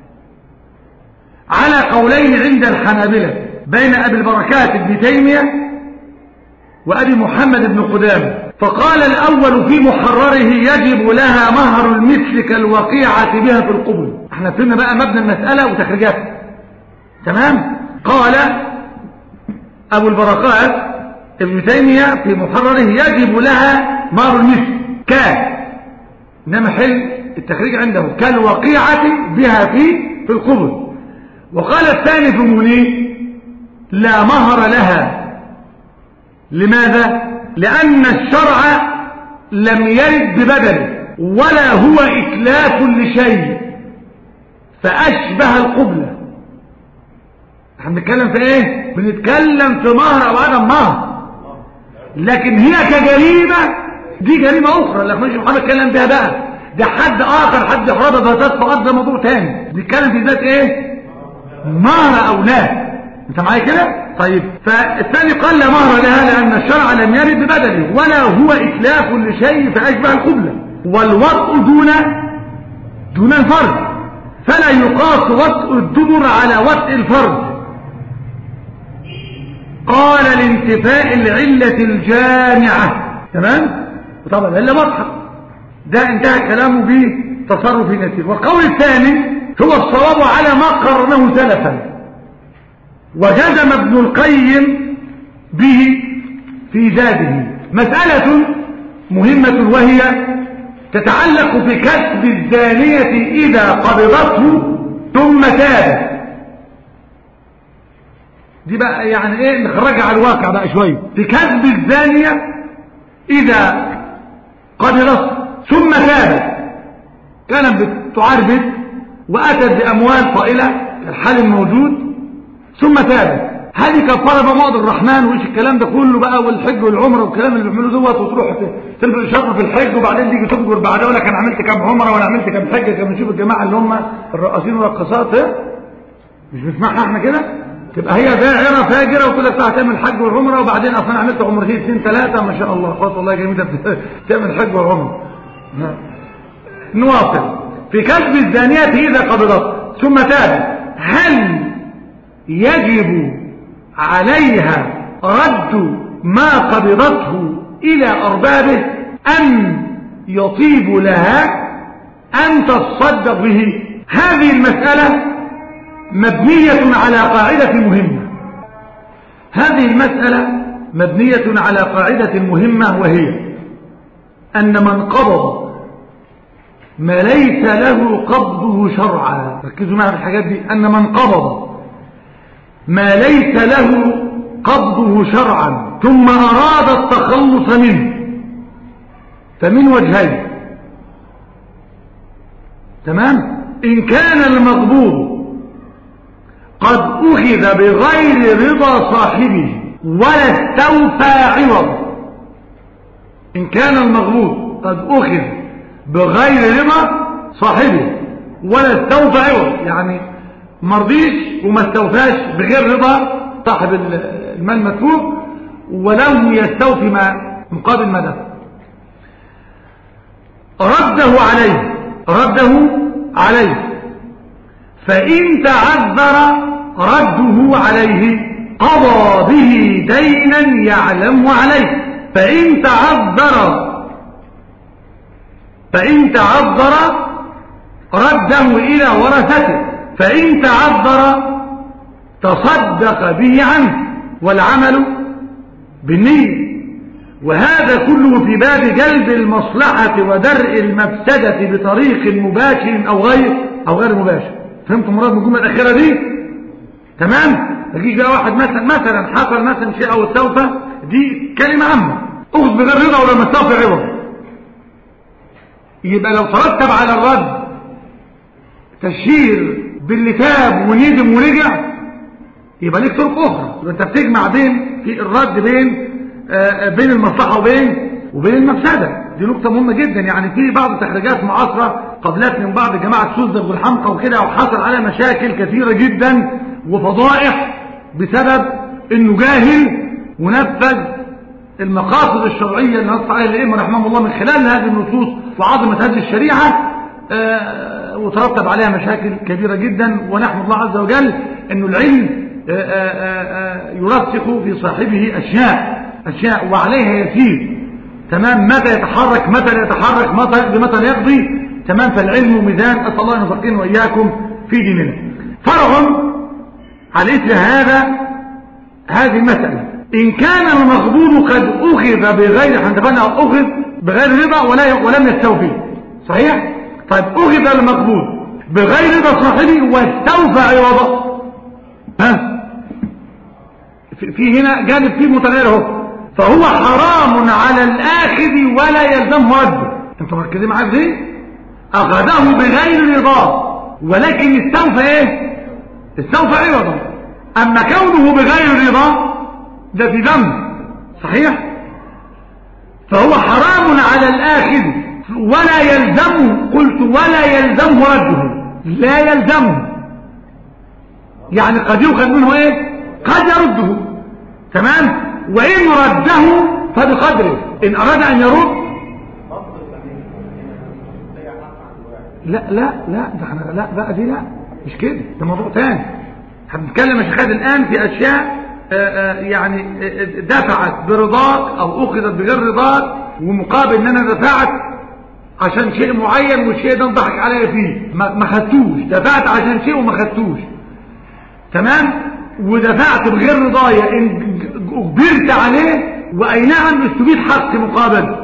على قولين عند الحنابلة بين أبي البركات ابن تيمية وأبي محمد بن قدامة. فقال الأول في محرره يجب لها مهر المثل كالوقيعة بها في القبل. احنا فهمنا بقى مبنى المسألة وتخريجاتها تمام. قال أبو البركات ابن تيمية في محرره يجب لها مهر المثل إنما حل التخريج عنده كالوقيعة بها في القبل. وقال الثاني في موليه لا مهر لها. لماذا؟ لأن الشرع لم يرد ببدل ولا هو إتلاف لشيء فأشبه القبلة. احنا بنتكلم في ايه؟ بنتكلم في مهر أو عدم مهر. لكن هي كجريمة دي جريمة أخرى اللي احنا مش هنتكلم بها بقى. ده حد آخر حد حرابة فساد فقط ده موضوع تاني. بنتكلم في ذات ايه؟ مهر أو لا. انت معايا كده؟ طيب فالثاني قال لا مهر لها لأن الشرع لم يرد ببدله ولا هو إتلاف لشيء فأشبه القبلة. والوطء دون الفرج فلا يقاس وطء الدبر على وطء الفرج. قال لانتفاء العلة الجامعة تمام. طبعا العلة واضحة ده انتهى كلامه بتصرف نسير. والقول الثاني هو الصواب على ما قررناه سلفا وجزم ابن القيم به في زاده. مسألة مهمة وهي تتعلق في كسب الزانية إذا قبضته ثم تابت. دي بقى يعني ايه نخرجها على الواقع بقى شوية. في كسب الزانية إذا قبضت ثم تابت كانت بتعربد وأتت بأموال طائلة الحال الموجود ثم تابت. هذه كفاره بموعد الرحمن وايش الكلام ده كله بقى، والحج والعمره والكلام اللي بيعملوه دوت، وتروح تلبس شرط في الحج وبعدين تيجي تكبر بعدها يقول لك انا عملت كام عمره وانا عملت كام حج، كما نشوف الجماعه اللي هم الرقاصين والرقصات مش بنسمعها احنا كده، تبقى هي داعره فاجره وتقول لك هتعمل حج والعمره وبعدين اصلا عملت عمرتين 2 3 ما شاء الله خلاص والله جميله تعمل حج والعمره. نواصل. في كسب الزانيه اذا قبضت ثم تاب، هل يجب عليها رد ما قبضته إلى أربابه أم يطيب لها أم تصدق به؟ هذه المسألة مبنية على قاعدة مهمة. هذه المسألة مبنية على قاعدة مهمة، وهي أن من قبض ما ليس له قبضه شرعا، ركزوا معي في الحاجات دي، أن من قبض ما ليس له قبضه شرعا ثم أراد التخلص منه فمن وجهين. تمام؟ إن كان المقبوض قد أخذ بغير رضا صاحبه ولا استوفى عوض، إن كان المقبوض قد أخذ بغير رضا صاحبه ولا استوفى عوض، يعني مرضيش وما استوفاش بغير رضا صاحب المال مدفوع ولم يستوفي ما مقابل ما دفع، رده عليه فإن تعذر رده عليه قضى به دينا يعلم عليه، فإن تعذر رده إلى ورثته، فإن تعذر تصدق به عنه، والعمل بالنية. وهذا كله في باب جلب المصلحة ودرء المفسدة بطريق مباشر أو غير مباشر. فهمتوا مراد من الجملة الأخيرة دي؟ تمام؟ تجيش بقى واحد مثلا حصل مثلا شيء أو استوفى، دي كلمة عامة، أخذ بغير رضا ولا مستوفى عوض، يبقى لو ترتب على الرد تشهير باللي تاب وندم ورجع يبقى ليك طرق اخرى، يبقى انت بتجمع بين في الرد بين المصلحه وبين المفسده. دي نقطه مهمه جدا. يعني في بعض التخريجات معاصره قبلت من بعض جماعه السذج والحمقى وكده، وحصل عليها مشاكل كثيره جدا وفضائح بسبب انه جاهل ونفذ المقاصد الشرعيه اللي نص عليها الائمه رحمهم الله من خلال هذه النصوص وعظمه هذه الشريعه، وترتب عليها مشاكل كبيرة جدا. ونحمد الله عز وجل انه العلم يرسخ في صاحبه اشياء وعليها يسير. تمام؟ متى يتحرك متى لا يقضي. تمام؟ فالعلم ميزان، اسال الله ان يفقهنا واياكم في ديننا. فرع على اثر هذه المسألة، ان كان المقبوض قد اخذ بغير، احنا اتفقنا اخذ بغير رضا ولم يستوفي، صحيح؟ طيب أخذ المقبوض بغير رضا صاحبه واستوفى عوضه، في هنا جانب فيه متغير اهو، فهو حرام على الآخذ ولا يلزمه رده. انتوا مركزين معايا في دي؟ أخذه بغير رضاه ولكن استوفى عوضه. أما كونه بغير رضا ده في ذنب، صحيح؟ فهو حرام على الآخذ ولا يلزمه، قلت ولا يلزمه رده، لا يلزمه، يعني قد يؤخذ منه قد يرده. تمام؟ وإن رده فبقدره، إن أراد أن يرد لا بقى دي لا مش كده، ده موضوع تاني. هنتكلم يا شيخ الآن في أشياء يعني دفعت برضاك أو أخذت بغير رضاك، ومقابل أن أنا دفعت عشان شيء معين والشيء ده انضحك عليا فيه ما خدتوش، دفعت عشان شيء وما خدتوش. تمام؟ ودفعت بغير رضايا ان اجبرت عليه، واي نعم استبيد حق مقابل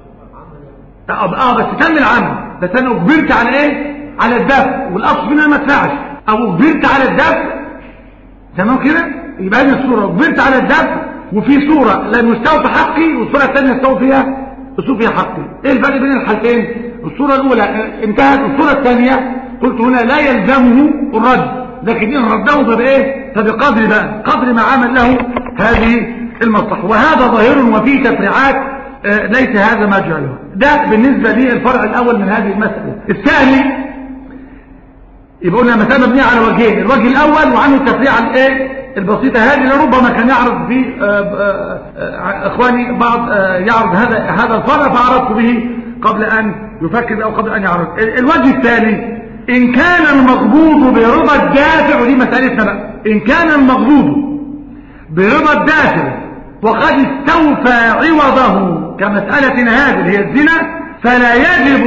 بس تم العمل، بس انا اجبرت على على الدفع، والاصل منها ما ادفعش، او اجبرت على الدفع. تمام كده؟ يبقى هذه الصوره اجبرت على الدفع، وفي صوره لم يستوفي حقي والصوره الثانيه استوفي حقي. ايه الفرق بين الحالتين؟ الصوره الاولى انتهت، الصوره الثانيه قلت هنا لا يلزمه الرد، لكن ان رده فبقدر بقى قدر ما عمل له هذه المصلحة. وهذا ظاهر وفيه تفريعات ليس هذا ما جعله. ده بالنسبة للفرع الأول من هذه المسألة. الثاني يبقى قلنا مسألة مبنية على وجهين، الوجه الأول وعنه التفريعة البسيطة هذه لربما كان يعرض في إخواني بعض يعرض هذا الفرع فعرضت به قبل أن يفكر أو قبل أن يعرض. الوجه الثاني إن كان المقبوض برضا الدافع، ودي مسألتنا بقى، إن كان المقبوض برضا الدافع وقد استوفى عوضه كمسألتنا هذه اللي هي الزنا، فلا يجب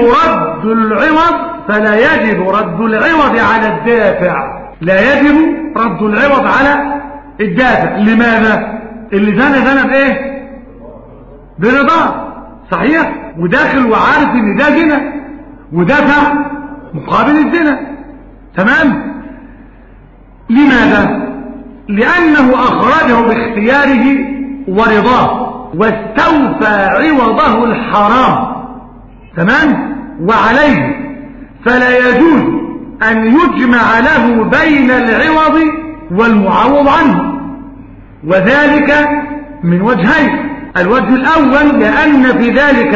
رد العوض على الدافع. لا يجب رد العوض على الدافع. لماذا؟ اللي زنى بايه؟ برضاه، صحيح، وداخل وعارف ان ده زنا ودافع مقابل الزنا، تمام. لماذا؟ لأنه أخرجه باختياره ورضاه واستوفى عوضه الحرام، تمام، وعليه فلا يجوز أن يجمع له بين العوض والمعوض عنه، وذلك من وجهين. الوجه الأول لأن في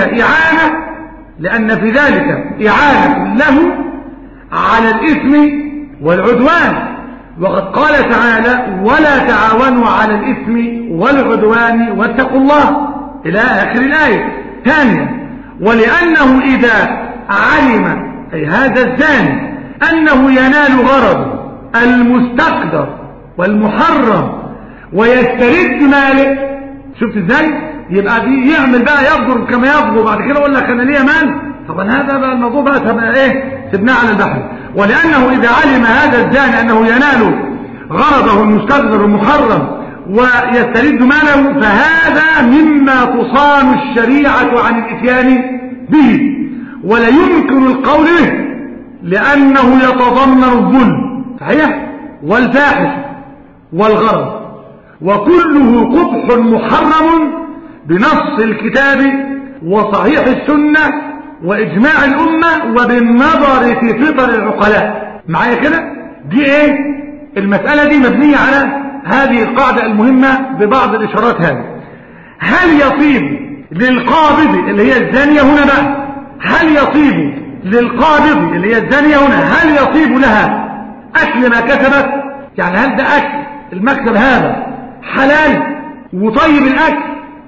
ذلك إعانة له على الإثم والعدوان، وقد قال تعالى ولا تعاونوا على الإثم والعدوان واتقوا الله إلى آخر الآية. ثانيا ولأنه إذا علم أي هذا الزاني أنه ينال غرضه المستقدر والمحرم ويسترد ماله، شفت ازاي؟ يبقى دي يعمل بقى يفجر كما يفجر، بعد كده يقول لك انا ليا مال. طبعا هذا بقى الموضوع بقى سبناه على البحر. ولأنه إذا علم هذا الزاني أنه ينال غرضه المستقدر المحرم ويسترد ماله، فهذا مما تصان الشريعة عن الإتيان به، ولا يمكن القول به لأنه يتضمن الظلم، صحيح، والفاحش والغرض، وكله قبح محرم بنص الكتاب وصحيح السنة وإجماع الأمة وبالنظر في فطر العقلاء. معايا كده؟ دي ايه؟ المسألة دي مبنية على هذه القاعدة المهمة ببعض الإشارات هذه. هل يطيب للقابض اللي هي الزانية هنا بقى، هل يطيب للقابض اللي هي الزانية هنا، هل يطيب لها أكل ما كسبت؟ يعني هل ده أكل المكسب هذا حلال وطيب الأكل؟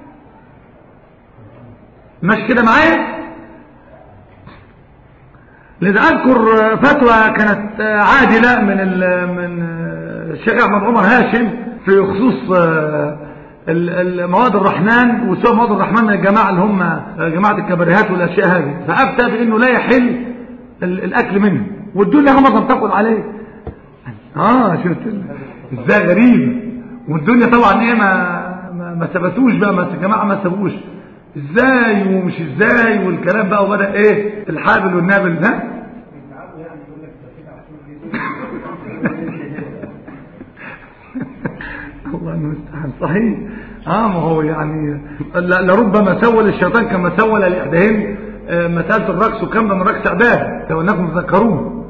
مش كده معايا؟ لذا أذكر فتوى كانت عادلة من الشيخ أحمد عمر هاشم في خصوص مواد الرحمن وسوى مواد الرحمن من الجماعة اللي هم جماعة الكبريهات والأشياء هذه، فأفتى بأنه لا يحل الأكل منه، والدنيا هم لم تقل عليه. شفت ازاي غريب، والدنيا طبعا ايه ما ثبتوش بقى، ما الجماعة ما ثبوش ازاي ومش ازاي والكلام بقى، وبدأ ايه الحابل والنابل ده. الله المستعان، صحيح. ما هو يعني لربما سول الشيطان كما سول لإحداهن مسألة الرقص، وكم من رقص عباد لو انكم تذكرون.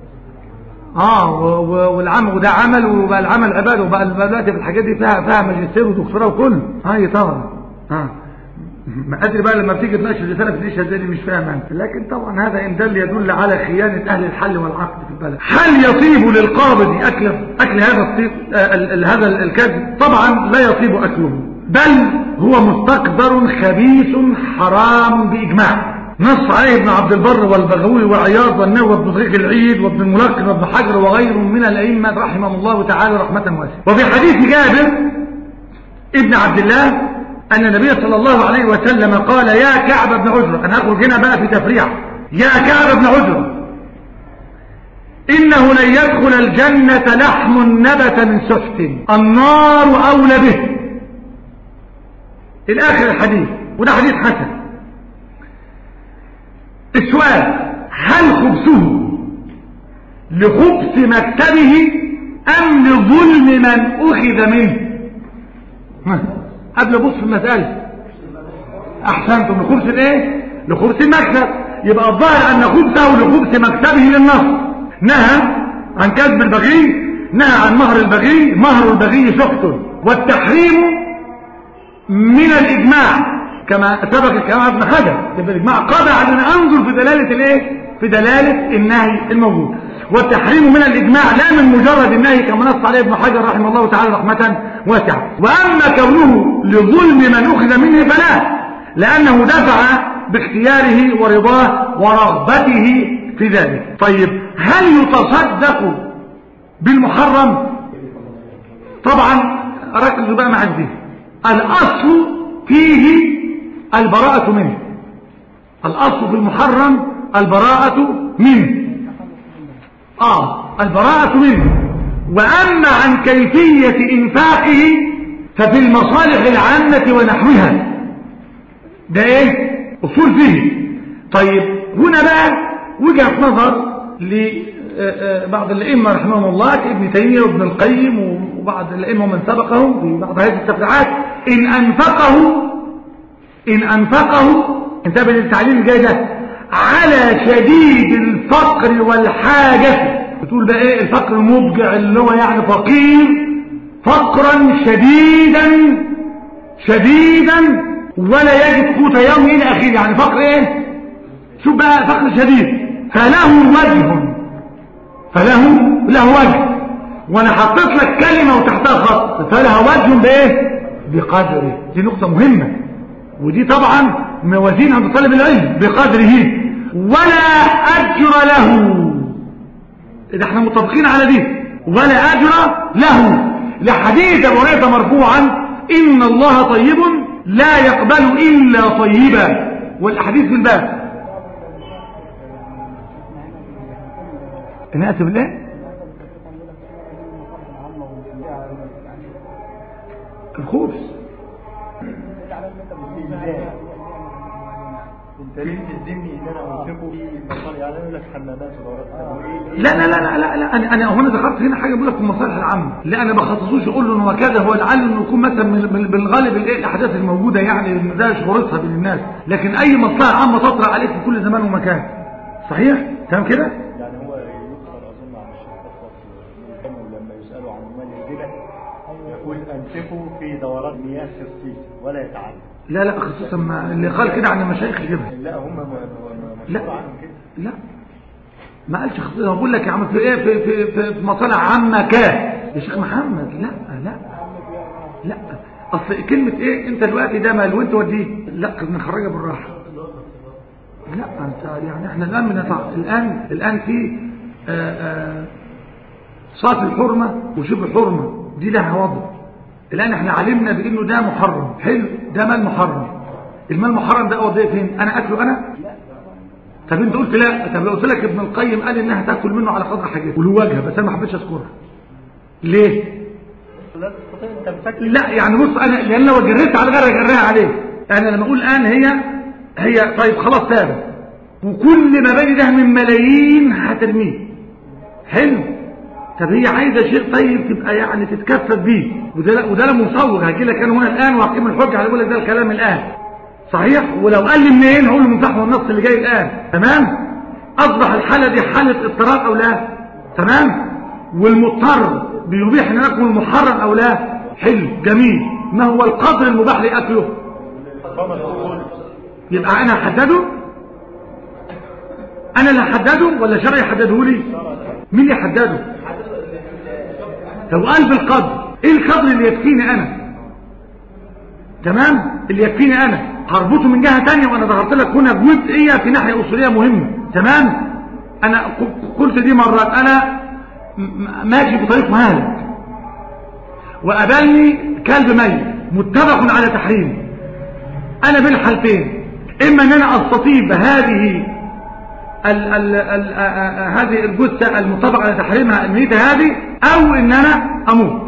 والعمل وده عمل، وبقى العمل عباده، وبقى دلوقتي في الحاجات دي فيها ماجستير ودكتوراه وكله. طبعا ما ادري بقى لما بتيجي تناقش رساله في الاشياء دي مش فاهم، لكن طبعا هذا ان دل يدل على خيانه اهل الحل والعقد في البلد. هل يطيب للقابض اكل هذا الطيب هذا الكذب؟ طبعا لا يطيب اكله، بل هو مستقدر خبيث حرام باجماع نص عليه ابن عبد البر والبغوي وعياض والنووي وابن دقيق العيد وابن الملقن وابن حجر وغيرهم من الائمه رحمهم الله تعالى رحمه واسعه. وفي حديث جابر ابن عبد الله أن النبي صلى الله عليه وسلم قال يا كعب بن عجرة، أنا أخرج هنا بقى في تفريع، يا كعب بن عجرة إنه لن يدخل الجنة لحم نبت من سحت النار أولى به، الآخر الحديث، وده حديث حسن. السؤال هل خبثه لخبث مكتبه أم لظلم من أخذ منه؟ قبل بص في المسألة أحسنتم، لخبث الايه؟ لخبث المكتب. يبقى الظاهر أن خبثه لخبث مكتبه للنص، نهى عن كسب البغي نهى عن مهر البغي، مهر البغي سخط، والتحريم من الإجماع كما سبق الكلام ابن حجر، الإجماع قضى على أن أنظر في دلالة الإيه؟ في دلالة النهي الموجود. والتحريم من الإجماع لا من مجرد النهي كما نص عليه ابن حجر رحمه الله تعالى رحمة واسعة. وأما كونه لظلم من أخذ منه فلا، لأنه دفع باختياره ورضاه ورغبته في ذلك. طيب هل يتصدق بالمحرم؟ طبعا ركزوا بقى مع دي، الأصل فيه البراءة منه، الأصل في المحرم البراءة منه، البراءة منه. وأما عن كيفية إنفاقه ففي المصالح العامة ونحوها، ده ايه أصول فيه. طيب هنا بقى وجهة نظر لبعض الأئمة رحمهم الله كابن تيمية وابن القيم وبعض الأئمة من سبقهم في بعض هذه التفريعات، إن أنفقه انتبه للتعليم الجاي ده على شديد الفقر والحاجة، بتقول بقى ايه الفقر المضجع اللي هو يعني فقير فقرا شديدا ولا يجد قوت يوم الى اخره، يعني فقر ايه؟ شوف بقى فقر شديد، فله وجه. وانا حطيت لك كلمة وتحتها خط، فله وجه بايه؟ بقدره. دي نقطة مهمة، ودي طبعا موازين عند طالب العلم، بقدره ولا اجر له. اذا احنا متفقين على دي ولا اجر له، لحديث ابو هريره مرفوعا ان الله طيب لا يقبل الا طيبا، والاحاديث في الباب. انا اسف بالله الخبز انت ليه تلزمني ان انا انفقه في مصالح؟ يعني انا لك حمامات ودورات. لا انا هنا ذكرت هنا حاجه بقول لك في المصالح العامه، لا انا ما بخصصوش اقول له انه كذا، هو لعل انه يكون مثلا بالغالب الاحداث الموجوده يعني ان ده شهرتها بين الناس، لكن اي مصلحه عامه تطرا عليك في كل زمان ومكان. صحيح تمام كده؟ يعني هو يذكر اظن عن الشيخ أصلاً لما يسالوا عن مال الربا يقول انفقوا في دورات مياه خصيصه ولا يتعلم. لا خصوصا ما اللي قال كده عن المشايخ يجيبها. لا هم لا لا ما قالش خصوصا، هو بقول لك يا عم في ايه في مصالح عامه يا شيخ محمد. لا اصل كلمه ايه انت دلوقتي ده مال وانت وديه، لا نخرجها بالراحه. لا انت يعني احنا الان الان في صافي الحرمه وشبه الحرمه دي لها وضع. الان احنا علمنا بانه ده محرم، حلو، ده مال محرم. المال المحرم ده اوديه فين؟ انا اكله انا؟ طب انت قلت لا. طب لو قلت لك ابن القيم قال انها تاكل منه على قدر حاجته وله وجهه، بس انا ما حبيتش اذكرها ليه؟ لا يعني بص انا لان لو جريت على غير اجريها عليه. انا لما اقول الان هي طيب خلاص تابع، وكل ما بين ده من ملايين هترميه، حلو. طب هي عايزه شيء طيب تبقى يعني تتكفف بيه، وده لا مصور. هاجي لك انا هنا الان واقيم الحجه على اقول لك ده الكلام الان صحيح، ولو قال لي منين هقول له من تحت النص اللي جاي الان. تمام؟ اصبح الحاله دي حاله اضطرار او لا؟ تمام؟ والمضطر بيبيح ان ناكل المحرم او لا؟ حلو جميل. ما هو القدر المباح لاكله؟ يبقى انا احدده؟ انا اللي احدده ولا شرعي يحدده لي؟ مين اللي يحدده؟ لو قال بالقدر، ايه القدر اللي يكفيني انا؟ تمام؟ اللي يكفيني انا هربطه من جهه ثانيه، وانا ظهرت لك هنا جزئيه في ناحيه اصوليه مهمه. تمام؟ انا قلت دي مرات، انا ماشي بطريق مهالك وقابلني كلب ميت متفق على تحريم، انا بالحالتين اما ان انا استطيب هذه هذه الجثه المتفق على تحريمها الميته هذه، او ان انا اموت.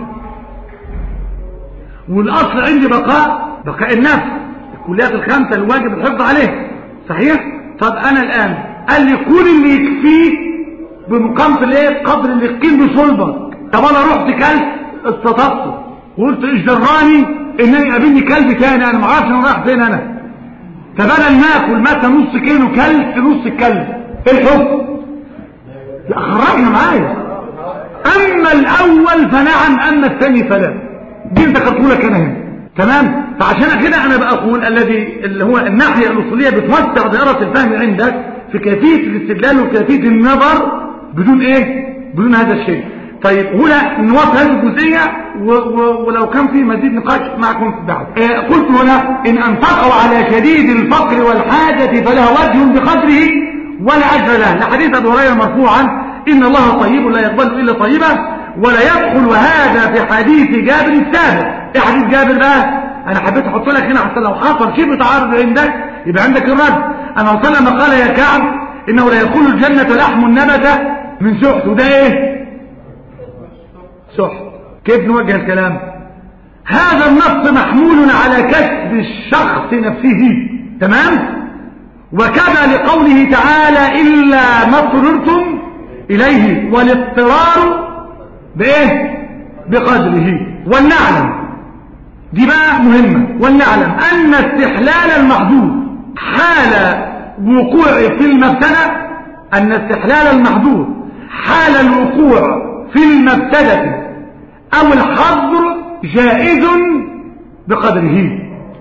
والاصل عندي بقاء النفس، الكليات الخمسه الواجب الحفظ عليها. صحيح؟ طب انا الان قال لي كل اللي يكفيه بمقامه الايه؟ قدر اللي يقيم بصلبك. طب انا رحت كلب اصطدقته وقلت ايش دراني انني قابلني كلب تاني، انا ما اعرفش انا رايح فين انا. طب انا ناكل مثلا نص كيلو كلب في نص الكلب، ايه الحكم؟ لا خرجنا معايا. اما الاول فنعم، اما الثاني فلا. دي انت قلت لك انا هنا تمام. فعشان كده انا بقول اللي هو الناحيه الاصوليه بتوسع دائره الفهم عندك في كيفيه الاستدلال وكيفيه النظر بدون ايه، بدون هذا الشيء. طيب هنا نوصل هذه الجزئيه ولو كان في مزيد نقاش معكم بعد. قلت هنا ان انفقوا على شديد الفقر والحاجه فله وجه بقدره ولا اجر له، لحديث ابي هريره مرفوعا ان الله طيب لا يقبل الا طيبا ولا يدخل، وهذا في حديث جابر السابق. ايه حديث جابر بقى؟ انا حبيت احط لك هنا عشان لو حصل شيء تعارض عندك يبقى عندك الرد. انا وصلنا ما قال يا كعب انه لا يدخل الجنه لحم النبت من سحت، وده ايه؟ سحت. كيف نوجه الكلام؟ هذا النص محمول على كسب الشخص نفسه، تمام؟ وكذا لقوله تعالى إلا ما اضطررتم إليه، والاضطرار بإيه؟ بقدره. ولنعلم، دي بقى مهمة، ولنعلم أن استحلال المحظوظ حال وقوع في المبتدأ، أن استحلال المحظوظ حال الوقوع في المبتدأ أو الحظر جائز بقدره،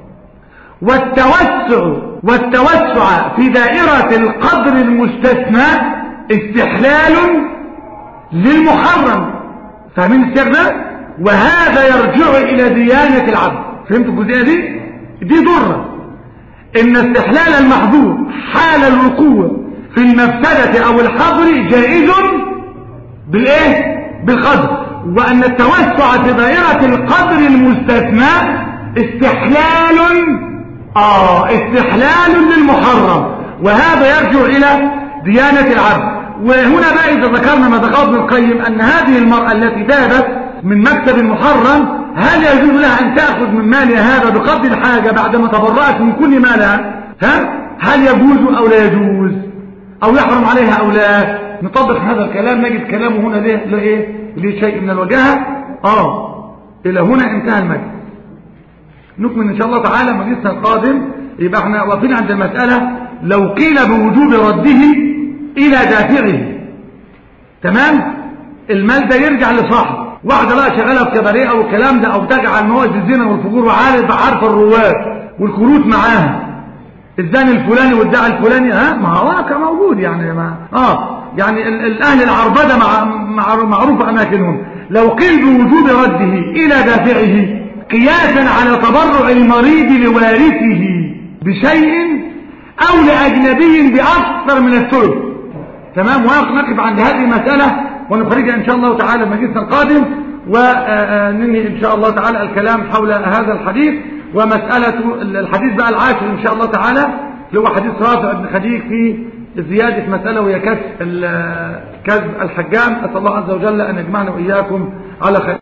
والتوسع في دائرة القدر المستثنى استحلال للمحرم. فاهمين الشيخ ده؟ وهذا يرجع إلى ديانة العبد. فهمتوا الجزئية دي؟ دي ضرة إن استحلال المحظور حال الوقوع في المفسدة أو الحظر جائز بالإيه؟ بالقدر، وأن التوسع في دائرة القدر المستثنى استحلال للمحرم، وهذا يرجع إلى ديانة العبد. وهنا بقى إذا ذكرنا ما ذكر ابن القيم أن هذه المرأة التي تابت من مكتب محرم هل يجوز لها أن تأخذ من مالها هذا بقدر الحاجة بعدما تبرأت من كل مالها؟ هل يجوز أو لا يجوز أو يحرم عليها أو لا؟ نطبق هذا الكلام نجد كلامه هنا ليه شيء من الوجاهة. إلى هنا انتهى المجلس. نكمل إن شاء الله تعالى مجلسنا القادم. يبقى احنا واقفين عند المسألة لو قيل بوجوب رده إلى دافعه، تمام؟ المال ده يرجع لصاحبه. واحدة بقى شغالة في كباريه أو الكلام ده، أو تجعل مواد الزنا والفجور وعارف الرواد والكروت معاها الزاني الفلاني والداعي الفلاني، ما هو كان موجود يعني يعني الأهل العربدة معروف أماكنهم. لو قيل بوجوب رده إلى دافعه قياسا على تبرع المريض لوارثه بشيء أو لأجنبي بأكثر من الثلث، تمام؟ ونقف عند هذه المسألة ونخرجها إن شاء الله تعالى في مجلسنا القادم، وننهي إن شاء الله تعالى الكلام حول هذا الحديث. ومسألة الحديث بقى العاشر إن شاء الله تعالى اللي هو حديث رافع بن خديج في زيادة مسألة وهي كسب الحجام. أسأل الله عز وجل أن يجمعنا وإياكم على خير.